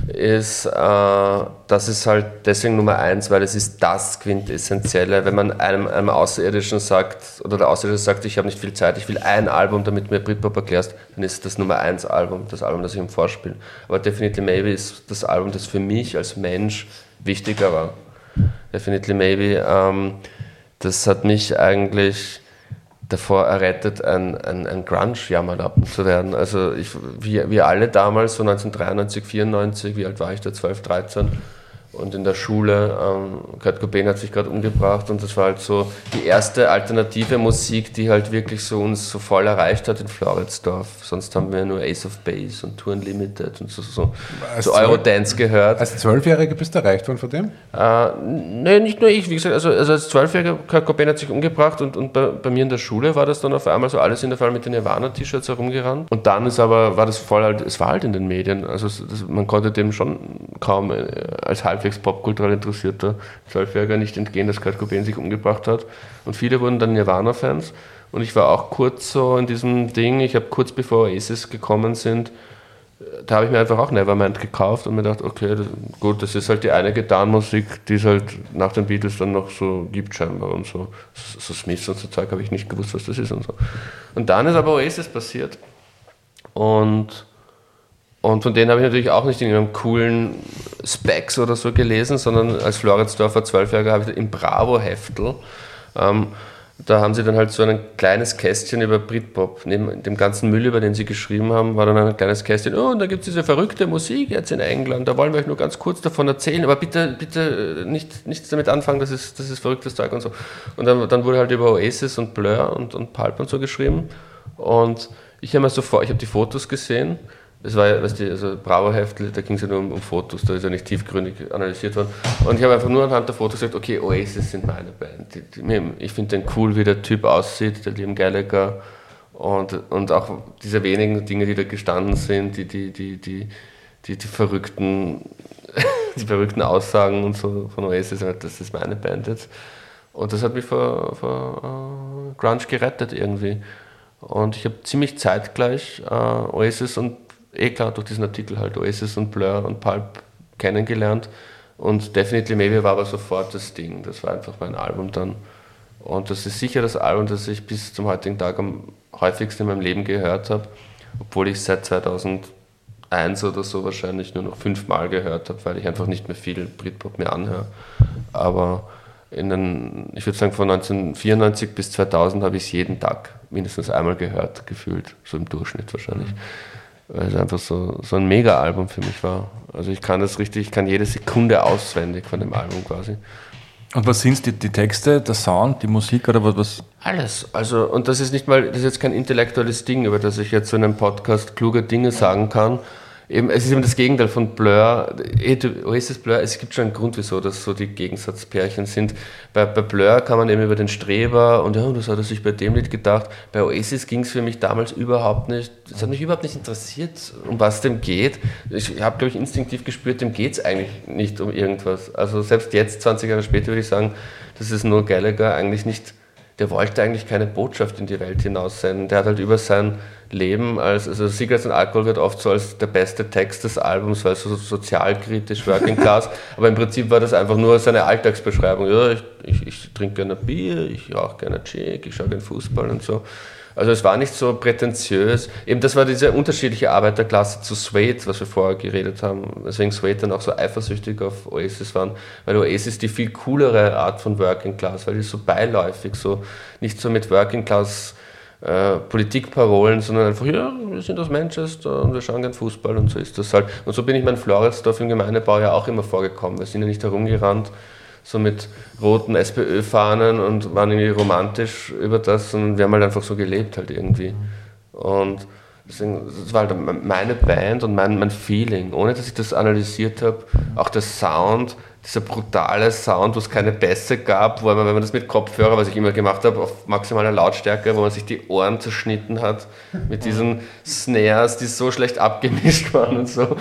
das ist halt deswegen Nummer 1, weil es ist das Quintessentielle. Wenn man einem Außerirdischen sagt, oder der Außerirdische sagt, ich habe nicht viel Zeit, ich will ein Album, damit du mir Britpop erklärst, dann ist das Nummer 1 Album, das Album, das ich ihm vorspiele. Aber Definitely Maybe ist das Album, das für mich als Mensch wichtiger war. Definitely Maybe, das hat mich eigentlich davor errettet, ein Grunge-Jammerlappen zu werden. Also wir alle damals, so 1993, 94, wie alt war ich da, 12, 13, und in der Schule, Kurt Cobain hat sich gerade umgebracht und das war halt so die erste alternative Musik, die halt wirklich so uns so voll erreicht hat in Floridsdorf. Sonst haben wir nur Ace of Base und Tour Unlimited und so Eurodance gehört. Als 12-Jähriger bist du erreicht worden von dem? Nee, nicht nur ich, wie gesagt, also als 12-Jähriger, Kurt Cobain hat sich umgebracht und bei mir in der Schule war das dann auf einmal so, alle sind auf einmal mit den Nirvana-T-Shirts herumgerannt und dann es war halt in den Medien, also man konnte dem schon kaum als halbwegs popkulturell interessierter 12-Jähriger nicht entgehen, dass Kurt Cobain sich umgebracht hat und viele wurden dann Nirvana-Fans und ich war auch kurz so in diesem Ding, ich habe kurz bevor Oasis gekommen sind, da habe ich mir einfach auch Nevermind gekauft und mir gedacht, okay, gut, das ist halt die eine Gitarrenmusik, die es halt nach den Beatles dann noch so gibt scheinbar und so Smiths und so Zeug, habe ich nicht gewusst, was das ist und so. Und dann ist aber Oasis passiert und von denen habe ich natürlich auch nicht in einem coolen Specs oder so gelesen, sondern als Floridsdorfer 12-Jähriger habe ich im Bravo-Heftel, da haben sie dann halt so ein kleines Kästchen über Britpop. Neben dem ganzen Müll, über den sie geschrieben haben, war dann ein kleines Kästchen. Oh, und da gibt es diese verrückte Musik jetzt in England. Da wollen wir euch nur ganz kurz davon erzählen. Aber bitte nichts damit anfangen, das ist verrücktes Zeug und so. Und dann wurde halt über Oasis und Blur und Pulp und so geschrieben. Und ich habe die Fotos gesehen. Das war ja, also Bravo-Heftel, da ging es ja nur um Fotos, da ist ja nicht tiefgründig analysiert worden. Und ich habe einfach nur anhand der Fotos gesagt, okay, Oasis sind meine Band. Ich finde den cool, wie der Typ aussieht, der Liam Gallagher. Und auch diese wenigen Dinge, die da gestanden sind, die verrückten Aussagen und so von Oasis, das ist meine Band jetzt. Und das hat mich vor Grunge gerettet irgendwie. Und ich habe ziemlich zeitgleich Oasis und klar, durch diesen Artikel halt Oasis und Blur und Pulp kennengelernt und Definitely Maybe war aber sofort das Ding, das war einfach mein Album dann und das ist sicher das Album, das ich bis zum heutigen Tag am häufigsten in meinem Leben gehört habe, obwohl ich seit 2001 oder so wahrscheinlich nur noch 5-mal gehört habe, weil ich einfach nicht mehr viel Britpop mehr anhöre, aber ich würde sagen von 1994 bis 2000 habe ich es jeden Tag mindestens einmal gehört, gefühlt, so im Durchschnitt wahrscheinlich. Weil es einfach so ein Mega-Album für mich war. Also ich kann jede Sekunde auswendig von dem Album quasi. Und was sind die Texte, der Sound, die Musik oder was? Alles. Also, und das ist jetzt kein intellektuelles Ding, über das ich jetzt so in einem Podcast kluge Dinge sagen kann. Es ist eben das Gegenteil von Blur. Oasis Blur, es gibt schon einen Grund, wieso das so die Gegensatzpärchen sind. Bei Blur kann man eben über den Streber und das hat er sich bei dem Lied gedacht. Bei Oasis ging es für mich damals überhaupt nicht, es hat mich überhaupt nicht interessiert, um was dem geht. Ich habe, glaube ich, instinktiv gespürt, dem geht es eigentlich nicht um irgendwas. Also selbst jetzt, 20 Jahre später, würde ich sagen, das ist nur Gallagher eigentlich nicht, der wollte eigentlich keine Botschaft in die Welt hinaus senden. Der hat halt über sein Leben also Cigarettes and Alcohol wird oft so als der beste Text des Albums, weil es so sozialkritisch, Working Class, aber im Prinzip war das einfach nur seine Alltagsbeschreibung. Ja, ich trinke gerne Bier, ich rauche gerne Chick, ich schaue gerne Fußball und so. Also es war nicht so prätentiös. Eben das war diese unterschiedliche Arbeiterklasse zu Suede, was wir vorher geredet haben. Deswegen Suede dann auch so eifersüchtig auf Oasis waren, weil Oasis die viel coolere Art von Working Class, weil die so beiläufig, so nicht so mit Working Class Politikparolen, sondern einfach, ja, wir sind aus Manchester und wir schauen gern Fußball und so ist das halt. Und so bin ich mein Floridsdorf im Gemeindebau ja auch immer vorgekommen. Wir sind ja nicht herumgerannt, so mit roten SPÖ-Fahnen und waren irgendwie romantisch über das und wir haben halt einfach so gelebt halt irgendwie. Und deswegen, das war halt meine Band und mein Feeling, ohne dass ich das analysiert habe. Auch der Sound, dieser brutale Sound, wo es keine Bässe gab, wo man, wenn man das mit Kopfhörer, was ich immer gemacht habe, auf maximaler Lautstärke, wo man sich die Ohren zerschnitten hat, mit diesen Snares, die so schlecht abgemischt waren und so.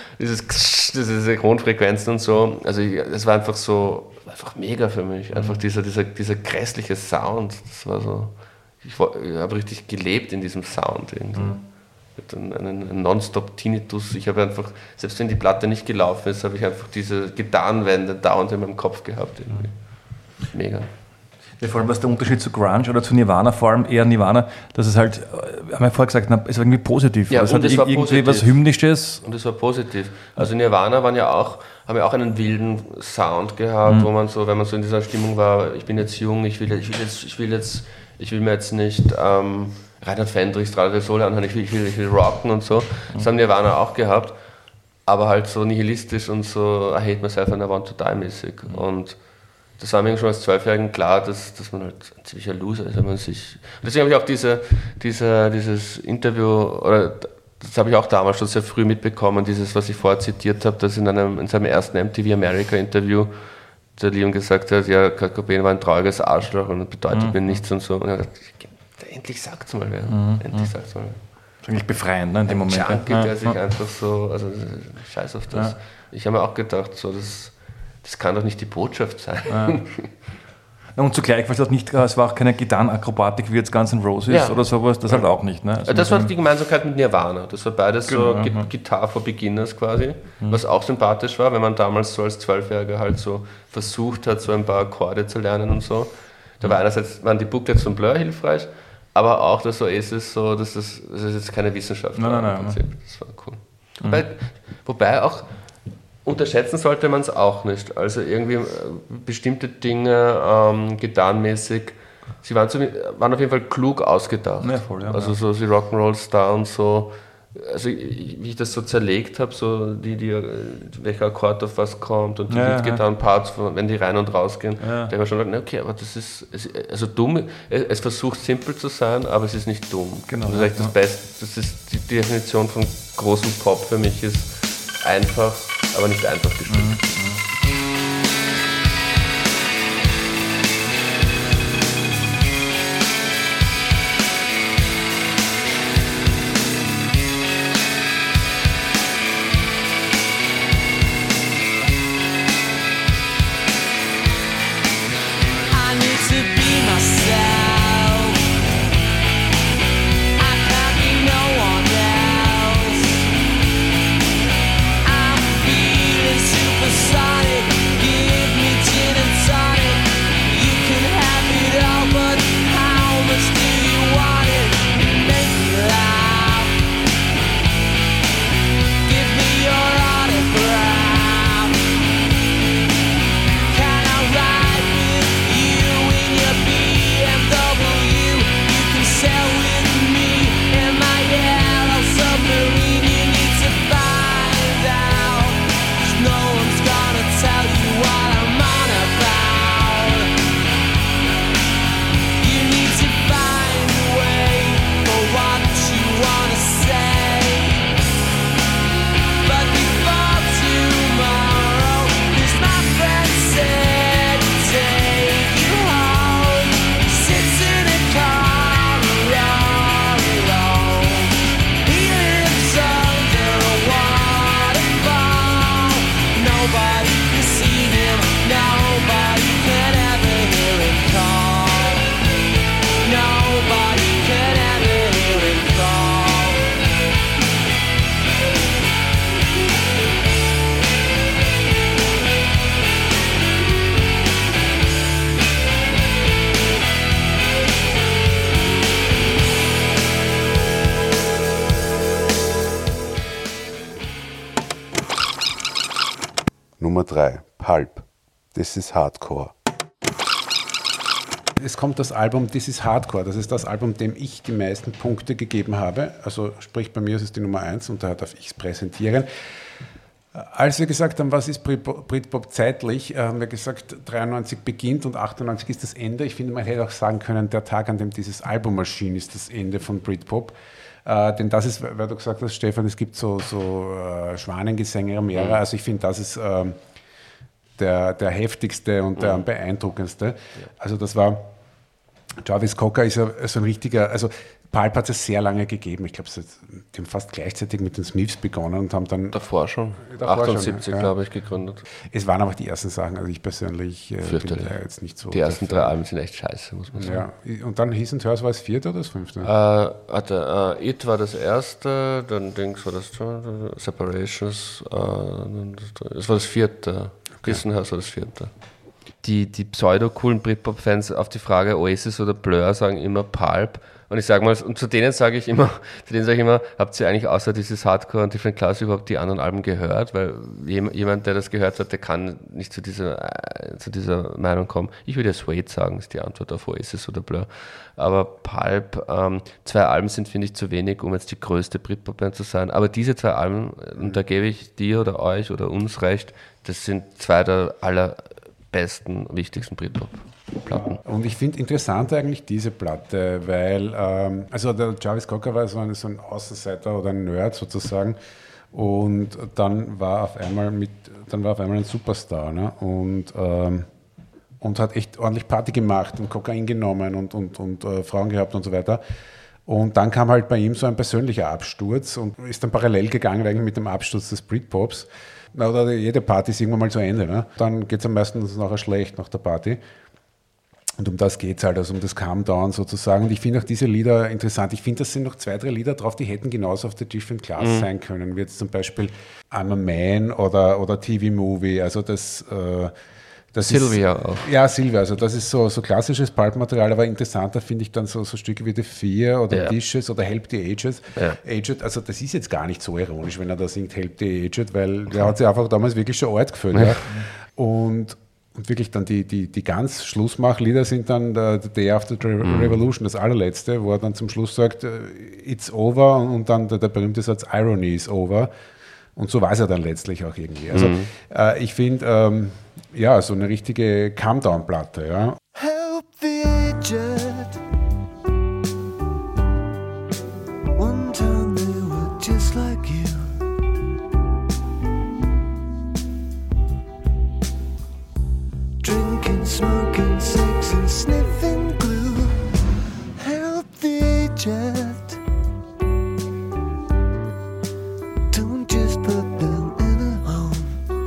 Diese Grundfrequenzen und so. Also es war einfach so, einfach mega für mich. Einfach dieser grässliche Sound. Das war so, ich habe richtig gelebt in diesem Sound irgendwie. Einen Nonstop-Tinnitus. Ich habe einfach, selbst wenn die Platte nicht gelaufen ist, habe ich einfach diese Gitarrenwände dauernd in meinem Kopf gehabt. Irgendwie. Mega. Ja, vor allem, was der Unterschied zu Grunge oder zu Nirvana, vor allem eher Nirvana, dass es halt, haben wir vorher gesagt, es war irgendwie positiv. Ja, es und hat es war irgendwie positiv. was Hymnisches. Und es war positiv. Also Nirvana haben ja auch einen wilden Sound gehabt, wo man so, wenn man so in dieser Stimmung war, ich bin jetzt jung, ich will mir jetzt nicht Reinhard Fendrichs, Radio Sole anhören, ich will rocken und so. Das haben Nirvana auch gehabt, aber halt so nihilistisch und so I hate myself and I want to die mäßig. Und das war mir schon als 12-Jährigen klar, dass man halt ein ziemlicher Loser ist, wenn man sich... Deswegen habe ich auch dieses Interview, oder das habe ich auch damals schon sehr früh mitbekommen, dieses, was ich vorher zitiert habe, dass in seinem ersten MTV America Interview der Liam gesagt hat, ja, Kurt Cobain war ein trauriges Arschloch und bedeutet mir nichts und so. Und er hat gesagt, endlich sagt's mal wer. Endlich sagt's mal wer. Das ist eigentlich befreiend, ne, in dem Moment. Junkie, der sich einfach so, also scheiß auf das. Ja. Ich habe mir auch gedacht, so, das kann doch nicht die Botschaft sein. Ja. Und zugleich war es auch nicht, es war auch keine Gitarrenakrobatik wie jetzt Guns N' Roses oder sowas, das halt auch nicht. Ne? Also das war die Gemeinsamkeit mit Nirvana. Das war beides so Genau, Guitar for Beginners quasi, was auch sympathisch war, wenn man damals so als 12-Jähriger halt so versucht hat, so ein paar Akkorde zu lernen und so. Da war einerseits waren die Booklets von Blur hilfreich, aber auch das Oasis so, das ist jetzt keine Wissenschaft im Prinzip. Das war cool. Wobei auch unterschätzen sollte man es auch nicht. Also irgendwie bestimmte Dinge gitarrenmäßig, sie waren auf jeden Fall klug ausgedacht. Ja, voll, ja, also so die Rock'n'Roll-Star und so. Also wie ich das so zerlegt habe, so welcher Akkord auf was kommt und die Lead-Gitarren-Parts, wenn die rein und rausgehen, da habe ich schon gedacht, okay, aber das ist also dumm. Es versucht simpel zu sein, aber es ist nicht dumm. Genau, das ist eigentlich das Beste. Das ist die Definition von großem Pop für mich, ist einfach, aber nicht einfach gespielt. I need to be myself. I can't be no one else. I'm feeling supersonic. Give me gin and tonic. You can have it all, but how much do you want it? Make me laugh. Give me your autograph. Can I ride with you in your BMW? You can sail with me in my yellow submarine. You need to find out, 'cause no one's gonna tell you what I'm on about. You need to find a way for what you wanna say. But before tomorrow, 'cause my friend said to take you home. Sits in a car all alone. He lives under a waterfall. Nobody can see him. Nobody can ever hear him call. Nobody can ever hear him call. Nummer 3. Pulp. This is Hardcore. Es kommt das Album This is Hardcore. Das ist das Album, dem ich die meisten Punkte gegeben habe. Also sprich, bei mir ist es die Nummer 1 und daher darf ich es präsentieren. Als wir gesagt haben, was ist Britpop zeitlich, haben wir gesagt, 93 beginnt und 98 ist das Ende. Ich finde, man hätte auch sagen können, der Tag, an dem dieses Album erschien, ist das Ende von Britpop. Denn das ist, weil du gesagt hast, Stefan, es gibt so Schwanengesänge mehrere. Also ich finde, das ist der heftigste und der beeindruckendste. Also das war, Jarvis Cocker ist ja so ein richtiger, also Pulp hat es sehr lange gegeben. Ich glaube, die haben fast gleichzeitig mit den Smiths begonnen und haben dann... Davor schon. 78, glaube ich, gegründet. Es waren aber die ersten Sachen. Also ich persönlich bin da jetzt nicht so... Die ersten 3 Alben sind echt scheiße, muss man sagen. Ja. Und dann His and Hers war das 4. oder das 5.? It war das erste, dann Dings war das Separations, das war das 4. His and Hers war das 4. Die pseudo-coolen Britpop-Fans auf die Frage Oasis oder Blur sagen immer Pulp. Und ich sage mal, und zu denen sage ich immer, habt ihr eigentlich außer dieses Hardcore und Different Class überhaupt die anderen Alben gehört? Weil jemand, der das gehört hat, der kann nicht zu dieser Meinung kommen. Ich würde ja Suede sagen, ist die Antwort auf Oasis oder Blur. Aber Pulp, 2 Alben sind, finde ich, zu wenig, um jetzt die größte Britpop-Band zu sein. Aber diese 2 Alben, und da gebe ich dir oder euch oder uns recht, das sind 2 der allerbesten, wichtigsten Britpop-Platten. Und ich finde interessant eigentlich diese Platte, weil also der Jarvis Cocker war so ein Außenseiter oder ein Nerd sozusagen und dann war auf einmal ein Superstar, ne? Und hat echt ordentlich Party gemacht und Kokain genommen und Frauen gehabt und so weiter. Und dann kam halt bei ihm so ein persönlicher Absturz und ist dann parallel gegangen eigentlich mit dem Absturz des Britpops. Oder jede Party ist irgendwann mal zu Ende. Ne? Dann geht es am meisten nachher schlecht nach der Party. Und um das geht es halt, also um das Calm-Down sozusagen. Und ich finde auch diese Lieder interessant. Ich finde, das sind noch 2, 3 Lieder drauf, die hätten genauso auf der Different Class sein können. Wie jetzt zum Beispiel I'm a Man oder TV-Movie. Also das Sylvia ist, auch. Ja, Sylvia. Also das ist so klassisches Pulp-Material, aber interessanter finde ich dann so Stücke wie The Fear oder Dishes oder Help the Aged. Also das ist jetzt gar nicht so ironisch, wenn er da singt Help the Aged, weil der hat sich einfach damals wirklich schon alt gefühlt. Ja. Und wirklich dann die ganz Schlussmachlieder sind dann The Day After the Revolution, das allerletzte, wo er dann zum Schluss sagt, it's over und dann der berühmte Satz, Irony is over. Und so war es ja dann letztlich auch irgendwie. Also ich finde, so eine richtige Calm-Down-Platte. Ja. Help the aged. One time they were just like you. Drinking, smoking, sex and sniffing glue. Help the aged. Don't just put them in a home.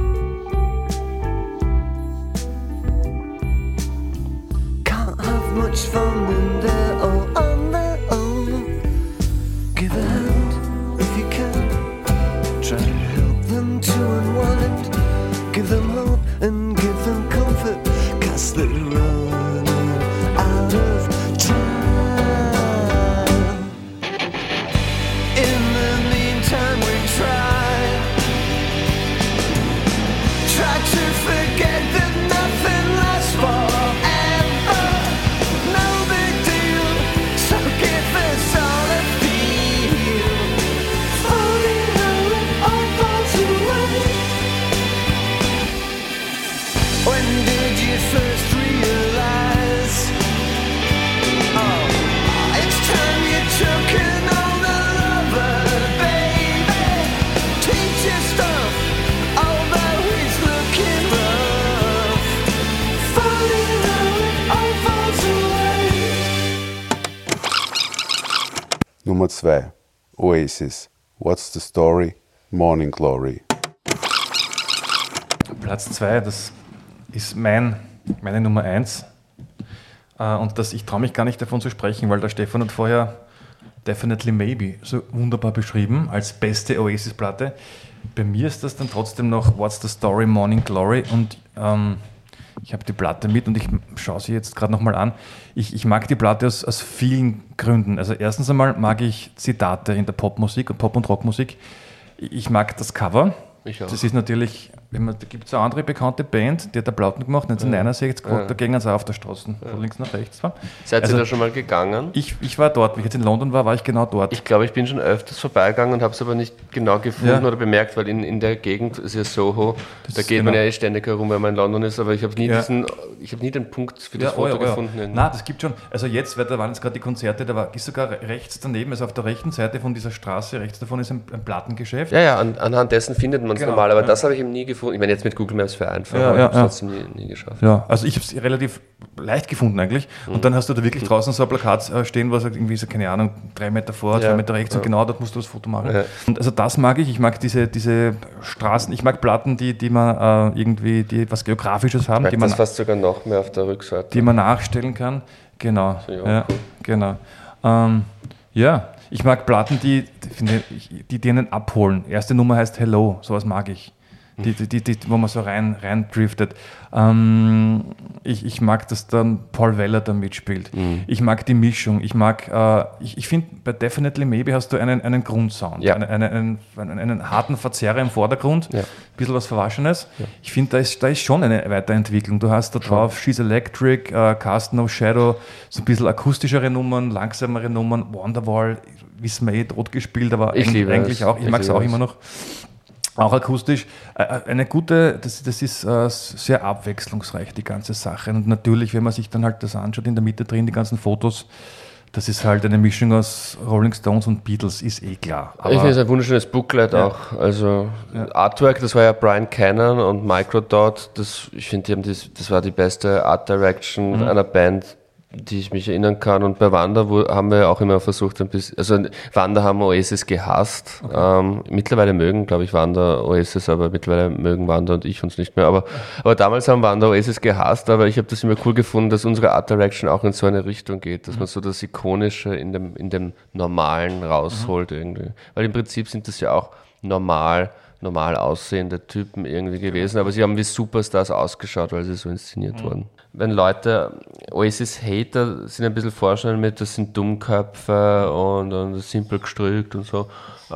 Can't have much fun when they're all on their own. Give a hand if you can. Try to help them to unwind. Give them hope and give them comfort, 'cause they're running out of time. In the meantime we try to forget that nothing lasts forever. No big deal, so give us all a feel. Falling out, it all falls away. When did you first realize? Oh, it's time you took an older lover, baby. Teach your stuff, although he's looking rough. Falling out, it all falls away. Nummer 2. Oasis. What's the Story? Morning Glory. Platz 2, das ist meine Nummer 1. Und ich traue mich gar nicht davon zu sprechen, weil der Stefan hat vorher Definitely Maybe so wunderbar beschrieben als beste Oasis-Platte. Bei mir ist das dann trotzdem noch What's the Story, Morning Glory und ich habe die Platte mit und ich schaue sie jetzt gerade nochmal an. Ich mag die Platte aus vielen Gründen. Also erstens einmal mag ich Zitate in der Popmusik und Pop- und Rockmusik. Ich mag das Cover. Ich auch. Das ist natürlich Da gibt es eine andere bekannte Band, die hat da Platten gemacht, 1969, da gingen sie auch auf der Straße, von links nach rechts. Seid ihr da schon mal gegangen? Ich war dort, wie ich jetzt in London war ich genau dort. Ich glaube, ich bin schon öfters vorbeigegangen und habe es aber nicht genau gefunden oder bemerkt, weil in der Gegend ist ja Soho, da geht man ja eh ständig herum, wenn man in London ist, aber ich habe nie nie den Punkt für das Foto gefunden. Nein, das gibt schon, also jetzt, weil da waren jetzt gerade die Konzerte, ist sogar rechts daneben, also auf der rechten Seite von dieser Straße, rechts davon ist ein Plattengeschäft. Ja, anhand dessen findet man es normal, aber das habe ich eben nie gefunden. Ich meine, jetzt mit Google Maps wäre einfach, aber ich habe es trotzdem nie geschafft. Ja, also ich habe es relativ leicht gefunden eigentlich. Und dann hast du da wirklich draußen so ein Plakat stehen, was irgendwie so, keine Ahnung, 3 Meter vor, 2 Meter rechts und genau dort musst du das Foto machen. Ja. Und also das mag ich. Ich mag diese Straßen, ich mag Platten, die man irgendwie, die was Geografisches haben. Die man das fast sogar noch mehr auf der Rückseite. Die man nachstellen kann. Genau. Cool. Genau. Ich mag Platten, die einen abholen. Erste Nummer heißt Hello, sowas mag ich. Wo man so rein driftet. Ich mag, dass dann Paul Weller da mitspielt. Ich mag die Mischung. Ich finde, bei Definitely Maybe hast du einen Grundsound. Ja. Einen harten Verzerrer im Vordergrund. Ja. Ein bisschen was Verwaschenes. Ja. Ich finde, da ist schon eine Weiterentwicklung. Du hast da drauf She's Electric, Cast No Shadow, so ein bisschen akustischere Nummern, langsamere Nummern, Wonderwall, wissen wir tot gespielt, aber eigentlich auch. Ich mag es auch immer noch. Auch akustisch. Eine gute, das ist sehr abwechslungsreich, die ganze Sache. Und natürlich, wenn man sich dann halt das anschaut, in der Mitte drin, die ganzen Fotos, das ist halt eine Mischung aus Rolling Stones und Beatles, ist klar. Aber ich finde es ein wunderschönes Booklet auch. Also Artwork, das war ja Brian Cannon und Microdot. Ich finde, das war die beste Art Direction einer Band, die ich mich erinnern kann. Und bei Wanda haben wir auch immer versucht, ein bisschen, also Wanda haben Oasis gehasst. Okay. Mittlerweile mögen, glaube ich, Wanda Oasis, aber mittlerweile mögen Wanda und ich uns nicht mehr. Aber damals haben Wanda Oasis gehasst, aber ich habe das immer cool gefunden, dass unsere Art Direction auch in so eine Richtung geht, dass man so das Ikonische in dem Normalen rausholt irgendwie. Weil im Prinzip sind das ja auch normal aussehende Typen irgendwie gewesen, aber sie haben wie Superstars ausgeschaut, weil sie so inszeniert wurden. Wenn Leute Oasis-Hater sind ein bisschen vorstellen mit, das sind Dummköpfe und simpel gestrickt und so.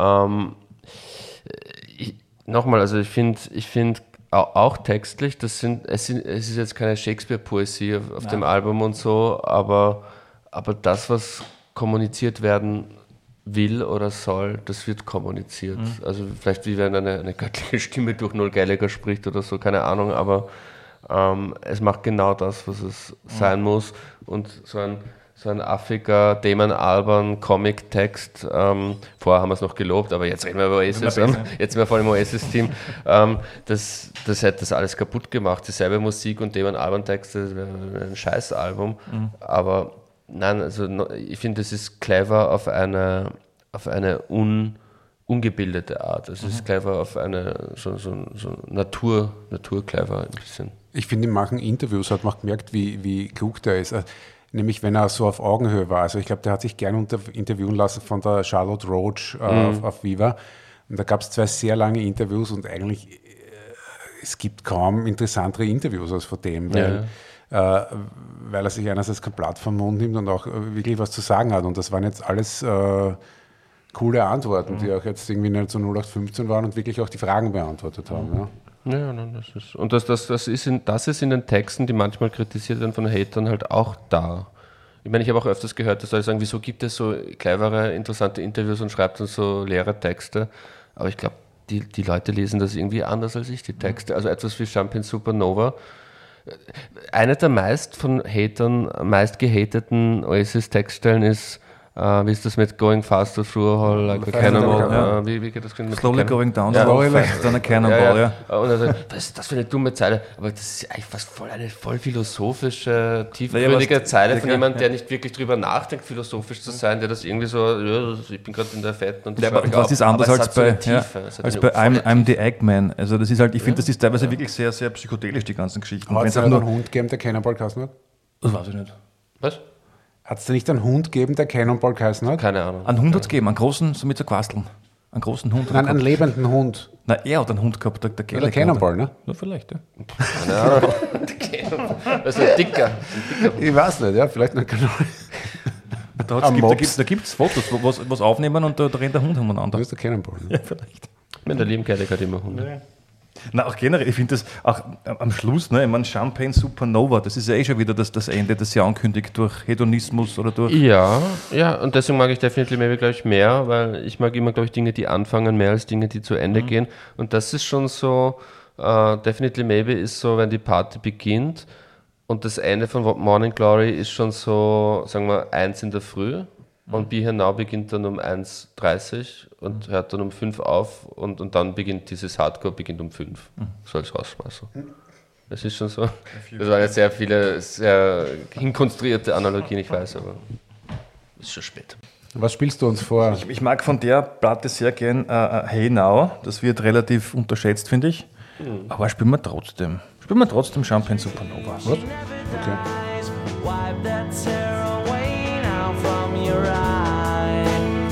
Nochmal, also ich finde auch textlich, es ist jetzt keine Shakespeare-Poesie auf dem Album und so, aber das, was kommuniziert werden will oder soll, das wird kommuniziert. Also vielleicht wie wenn eine göttliche Stimme durch Noel Gallagher spricht oder so, keine Ahnung, aber es macht genau das, was es sein muss. Und so ein affiger, Damon Albarn Comic-Text, vorher haben wir es noch gelobt, aber jetzt reden wir über Oasis, jetzt sind wir voll im Oasis-Team, das hätte das alles kaputt gemacht, dieselbe Musik und Damon Albarn-Texte, das wäre ein Scheißalbum, aber nein, also ich finde, das ist clever auf eine ungebildete Art. Es ist clever auf eine so Natur-clever ein bisschen. Ich finde, in manchen Interviews hat man gemerkt, wie klug der ist. Nämlich, wenn er so auf Augenhöhe war. Also ich glaube, der hat sich gerne interviewen lassen von der Charlotte Roach auf Viva. Und da gab es 2 sehr lange Interviews und eigentlich es gibt kaum interessantere Interviews als von dem, weil er sich einerseits kein Blatt vom Mund nimmt und auch wirklich was zu sagen hat. Und das waren jetzt alles coole Antworten, die auch jetzt irgendwie nicht so 0815 waren und wirklich auch die Fragen beantwortet haben. Ja. Ja, das ist in den Texten, die manchmal kritisiert werden von Hatern, halt auch da. Ich meine, ich habe auch öfters gehört, dass Leute sagen, wieso gibt es so clevere, interessante Interviews und schreibt dann so leere Texte. Aber ich glaube, die Leute lesen das irgendwie anders als ich, die Texte. Also etwas wie Champagne Supernova. Eine der meist von Hatern, meist gehateten Oasis-Textstellen ist, wie ist das mit Going Faster Through a Hole like a Cannonball? Wie geht das? Slowly going down, slowly faster than a cannonball, ja. Und also, was ist das für eine dumme Zeile? Aber das ist eigentlich fast eine voll philosophische, tiefgründige Zeile von jemandem, der nicht wirklich drüber nachdenkt, philosophisch zu sein, der das irgendwie so, ich bin gerade in der Fetten und das aber was ist anders als bei I'm the Eggman? Also das ist halt, ich finde, das ist teilweise wirklich sehr, sehr psychedelisch, die ganzen Geschichten. Hat es einen Hund gegeben, der Cannonball geheißen hat? Das weiß ich nicht. Was? Hat es da nicht einen Hund gegeben, der Cannonball geheißen hat? Keine Ahnung. Einen Hund hat es gegeben, einen großen, so mit so Quasteln. Einen großen Hund. Nein, einen lebenden Hund. Nein, er hat einen Hund gehabt, der Cannonball, ne? Ja, vielleicht, ja. Keine Ahnung. Das ist ein dicker. Ich weiß nicht, ja, vielleicht ein Cannonball. Da gibt es Fotos, was aufnehmen und da rennt der Hund umeinander. Das ist der Cannonball. Ne? Ja, vielleicht. Wenn der lieben Kerl hat immer Hunde. Na, auch generell, ich finde das auch am Schluss, ne, ich meine, Champagne Supernova, das ist ja schon wieder das Ende, das sie ankündigt durch Hedonismus oder durch. Ja, und deswegen mag ich Definitely Maybe, glaube ich, mehr, weil ich mag immer, glaube ich, Dinge, die anfangen, mehr als Dinge, die zu Ende gehen. Und das ist schon so, Definitely Maybe ist so, wenn die Party beginnt und das Ende von Morning Glory ist schon so, sagen wir, 1 in der Früh. Und Be Here Now beginnt dann um 1.30 und hört dann um 5 auf und dann beginnt dieses Hardcore um 5. So als Rausschmeißer. Das ist schon so. Das waren jetzt sehr viele, sehr hinkonstruierte Analogien, ich weiß, aber es ist schon spät. Was spielst du uns vor? Ich mag von der Platte sehr gern Hey Now, das wird relativ unterschätzt, finde ich. Aber spielen wir trotzdem. Champagne Supernova. Was? Okay. Wipe that tear away now from your eye.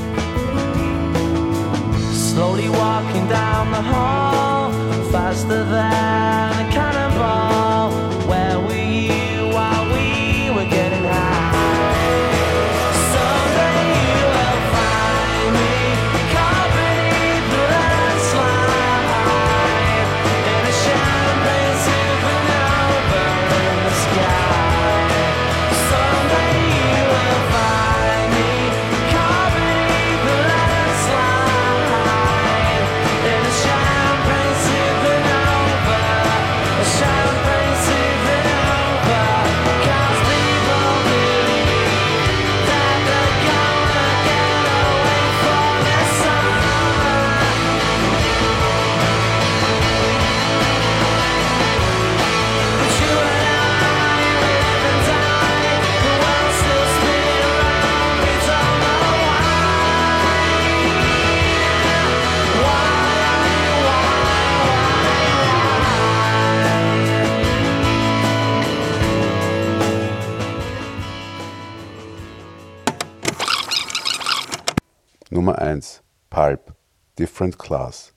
Slowly walking down the hall, faster than a cannonball. Where were you while we were getting high? Someday you will find me caught beneath the landslide in a champagne supernova in the sky. Someday you will find me caught beneath the landslide in a champagne supernova, a champagne supernova. 'Cause people believe that they're gonna get away from the sun. But you and I live and die, the world still spinning around, we don't know Nummer 1. Pulp. Different Class.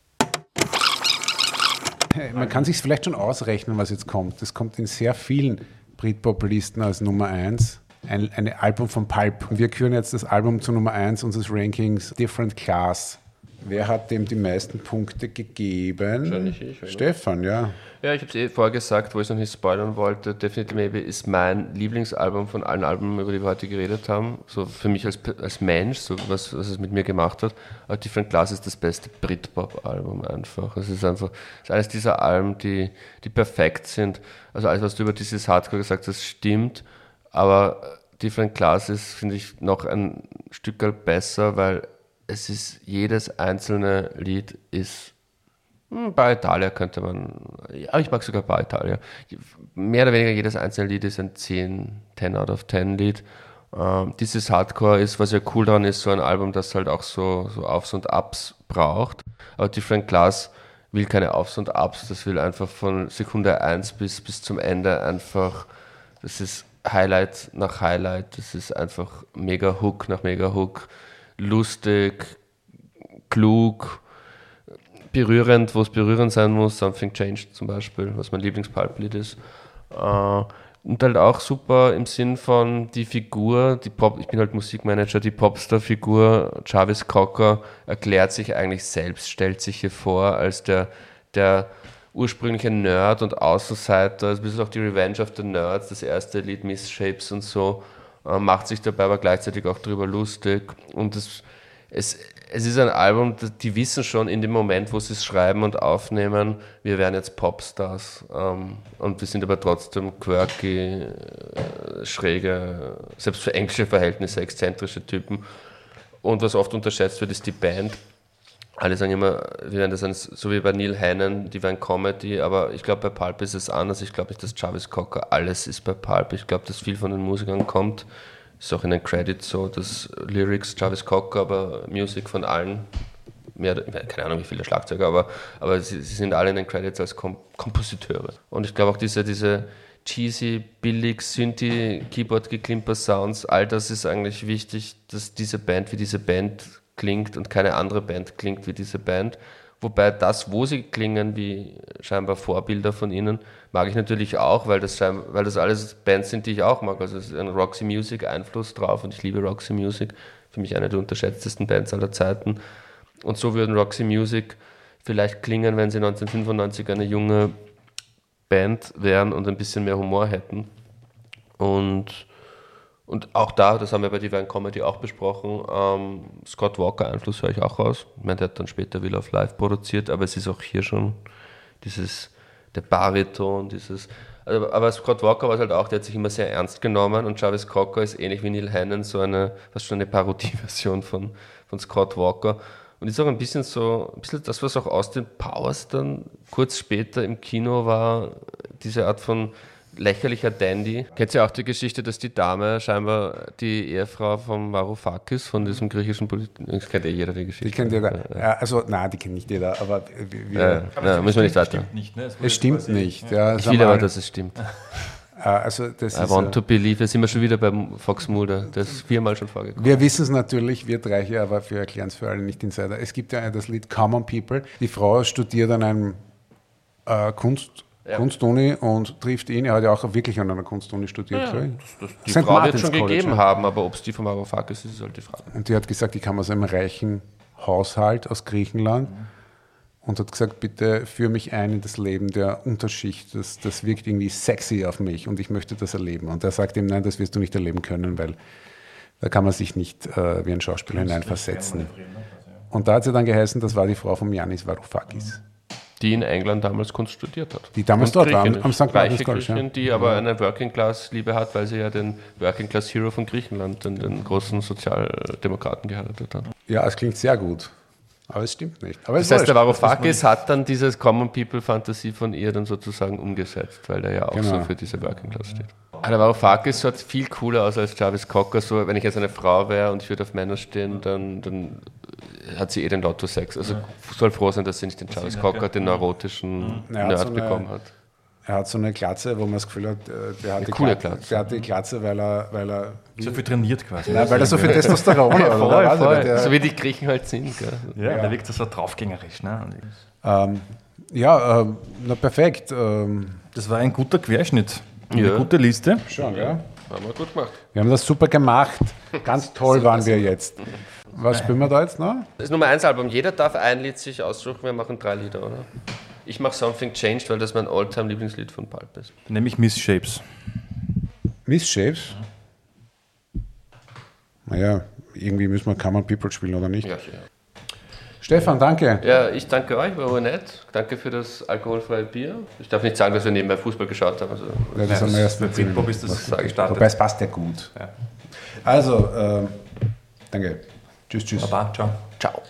Man kann sich vielleicht schon ausrechnen, was jetzt kommt. Das kommt in sehr vielen Britpop-Listen als Nummer 1. Ein Album von Pulp. Wir küren jetzt das Album zu Nummer 1 unseres Rankings, Different Class. Wer hat dem die meisten Punkte gegeben? Wahrscheinlich ich, oder? Stefan, ja. Ja, ich habe es vorher gesagt, wo ich es noch nicht spoilern wollte. Definitely Maybe ist mein Lieblingsalbum von allen Alben, über die wir heute geredet haben. So für mich als Mensch, so was es mit mir gemacht hat. Aber Different Class ist das beste Britpop-Album einfach. Es ist eines dieser Alben, die perfekt sind. Also alles, was du über dieses Hardcore gesagt hast, stimmt. Aber Different Class ist, finde ich, noch ein Stück besser, weil es ist, jedes einzelne Lied ist, bei Italia könnte man, ja, ich mag sogar bei Italia. Mehr oder weniger jedes einzelne Lied ist ein 10 out of 10 Lied. Dieses Hardcore ist, was ja cool daran ist, so ein Album, das halt auch so Aufs und Ups braucht. Aber Different Class will keine Aufs und Ups, das will einfach von Sekunde 1 bis zum Ende einfach, das ist Highlight nach Highlight, das ist einfach mega Hook nach mega Hook. Lustig, klug, berührend, wo es berührend sein muss. Something Changed zum Beispiel, was mein Lieblingspulp-Lied ist. Und halt auch super im Sinn von die Figur, ich bin halt Musikmanager, die Popstar-Figur, Jarvis Cocker erklärt sich eigentlich selbst, stellt sich hier vor als der ursprüngliche Nerd und Außenseiter. Also bis auch die Revenge of the Nerds, das erste Lied Misshapes und so, macht sich dabei aber gleichzeitig auch darüber lustig. Und es ist ein Album, die wissen schon in dem Moment, wo sie es schreiben und aufnehmen, wir werden jetzt Popstars. Und wir sind aber trotzdem quirky, schräge, selbst für englische Verhältnisse, exzentrische Typen. Und was oft unterschätzt wird, ist die Band. Alle sagen immer, wir werden das so wie bei Neil Hannon, die werden Comedy, aber ich glaube, bei Pulp ist es anders. Ich glaube nicht, dass Jarvis Cocker alles ist bei Pulp. Ich glaube, dass viel von den Musikern kommt. Ist auch in den Credits so, dass Lyrics Jarvis Cocker, aber Music von allen, keine Ahnung wie viele Schlagzeuger, aber sie sind alle in den Credits als Kompositeure. Und ich glaube auch diese cheesy, billig, Synthi, Keyboard-Geklimper-Sounds, all das ist eigentlich wichtig, dass diese Band wie diese Band klingt und keine andere Band klingt wie diese Band. Wobei das, wo sie klingen, wie scheinbar Vorbilder von ihnen, mag ich natürlich auch, weil das alles Bands sind, die ich auch mag. Also es ist ein Roxy Music Einfluss drauf und ich liebe Roxy Music. Für mich eine der unterschätztesten Bands aller Zeiten. Und so würden Roxy Music vielleicht klingen, wenn sie 1995 eine junge Band wären und ein bisschen mehr Humor hätten. Und auch da, das haben wir bei Divine Comedy auch besprochen, Scott Walker Einfluss höre ich auch raus. Ich meine, der hat dann später Wheel of Life produziert, aber es ist auch hier schon der Bariton, aber Scott Walker war es halt auch, der hat sich immer sehr ernst genommen und Jarvis Cocker ist ähnlich wie Neil Hannon fast schon eine Parodieversion von Scott Walker. Und ist auch ein bisschen das, was auch Austin Powers dann kurz später im Kino war, diese Art von lächerlicher Dandy. Kennt ihr auch die Geschichte, dass die Dame scheinbar die Ehefrau von Varoufakis, von diesem griechischen Politiker, das kennt ja jeder die Geschichte. Die kennt jeder. Die kennt nicht jeder, aber müssen wir nicht weiter. Stimmt nicht, ne? Es stimmt nicht. Ja, Ich will aber, dass es stimmt. Also das I want to believe. Da sind wir schon wieder beim Fox Mulder. Das ist 4-mal schon vorgekommen. Wir wissen es natürlich, wir drei hier, aber wir erklären es für alle Nicht-Insider. Es gibt ja das Lied Common People. Die Frau studiert an einem Kunstuni und trifft ihn. Er hat ja auch wirklich an einer Kunstuni studiert. Die Frau wird es schon gegeben haben, aber ob es die von Varoufakis ist halt die Frage. Und die hat gesagt, ich komme aus einem reichen Haushalt aus Griechenland. Und hat gesagt, bitte führe mich ein in das Leben der Unterschicht. Das wirkt irgendwie sexy auf mich und ich möchte das erleben. Und er sagt ihm, nein, das wirst du nicht erleben können, weil da kann man sich nicht wie ein Schauspieler hineinversetzen. Und da hat sie dann geheißen, das war die Frau von Yannis Varoufakis. Die in England damals Kunst studiert hat. Die damals dort war, am St. Reiche Griechin, die aber eine Working-Class-Liebe hat, weil sie ja den Working-Class-Hero von Griechenland, den großen Sozialdemokraten geheiratet hat. Ja, es klingt sehr gut. Aber es stimmt nicht. Aber das heißt, der Varoufakis hat dann dieses Common People-Fantasie von ihr dann sozusagen umgesetzt, weil der ja auch so für diese Working Class steht. Der Varoufakis schaut viel cooler aus als Jarvis Cocker. So, wenn ich jetzt eine Frau wäre und ich würde auf Männer stehen, dann hat sie den Lotto-Sex. Also soll froh sein, dass sie nicht den Jarvis Cocker, den neurotischen Nerd bekommen hat. Er hat so eine Glatze, wo man das Gefühl hat, der hat die Glatze, weil er so viel trainiert quasi. Nein, weil er so viel Testosteron hat. Voll. So wie die Griechen halt sind. Gell? Ja, der wirkt so draufgängerisch. Ne? Perfekt. Das war ein guter Querschnitt. Eine gute Liste. Schon, ja. Haben wir gut gemacht. Wir haben das super gemacht. Ganz toll waren wir jetzt. Was spielen wir da jetzt noch? Das ist Nummer 1 Album. Jeder darf ein Lied sich aussuchen. Wir machen 3 Lieder, oder? Ich mache Something Changed, weil das mein All-Time-Lieblingslied von Pulp ist. Nämlich Misshapes. Misshapes? Naja, irgendwie müssen wir Common People spielen, oder nicht? Ja, sicher. Stefan, danke. Ja, ich danke euch, war nett. Danke für das alkoholfreie Bier. Ich darf nicht sagen, dass wir nebenbei Fußball geschaut haben. Also, ja, das haben wir erst mit Britpop ist das gestartet. Wobei es passt ja gut. Ja. Also, danke. Tschüss. Baba, ciao. ciao.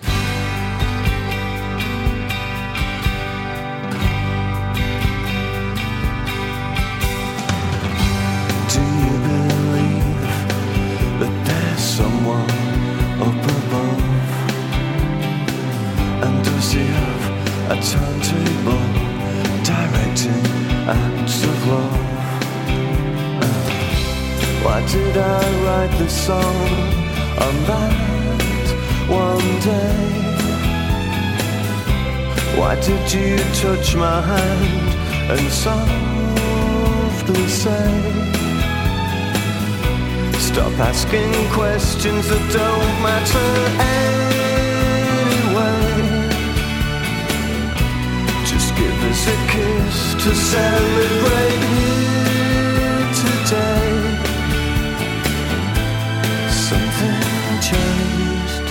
Do you believe that there's someone up above? And does he have a turntable directing acts of love? Why did I write this song on that one day? Why did you touch my hand and softly say, stop asking questions that don't matter anyway. Just give us a kiss to celebrate here today. Something changed.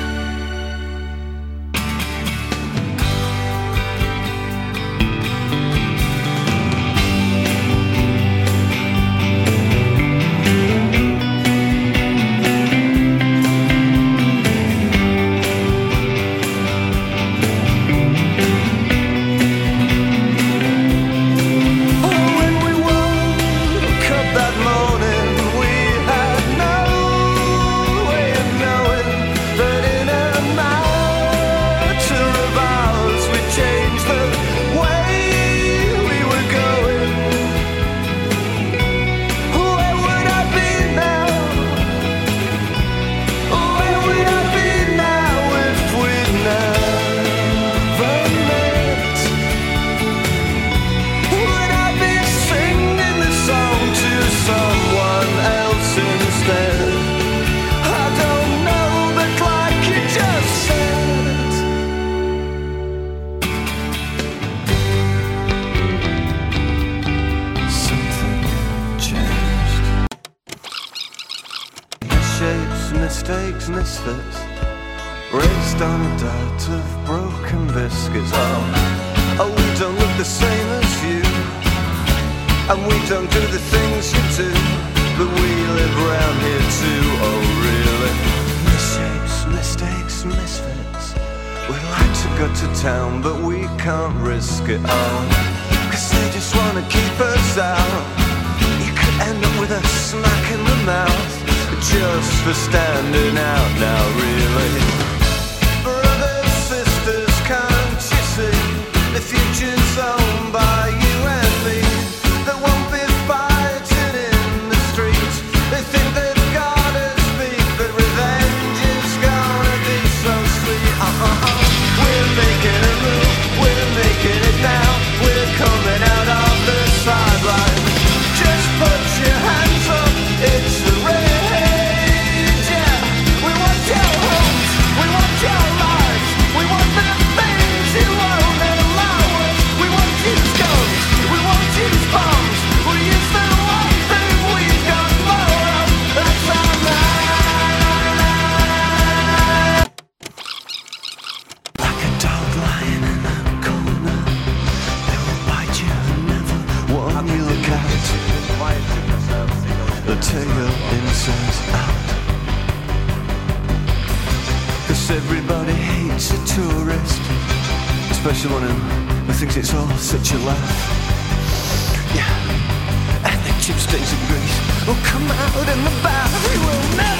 Oh, when we walk mistakes, misfits, raised on a diet of broken biscuits. Oh, we don't look the same as you, and we don't do the things you do, but we live around here too. Oh really? Misshapes, mistakes, misfits, we'd like to go to town, but we can't risk it. Oh, 'cause they just wanna keep us out. You could end up with a smack in the mouth just for standing out now, really. Brothers, sisters, can't you see? The future's owned by you and me. They won't be fighting in the streets. They think they've got us beat, but revenge is gonna be so sweet. We're making a move, we're making it now. We're coming out of the sideline. Just put your hands up, it's the rage, yeah. We want your homes, we want your lives, we want the things you won't allow us. We won't use guns, we won't use bombs, we'll use the one thing we've got more of, that's our mind. Like a dog lying in a corner, they will bite you and never warn you look out. They'll tear your insides out. 'Cause everybody hates a tourist, especially one who thinks it's all such a laugh. Yeah, and the chip stains of Greece will come out in the bath. We will never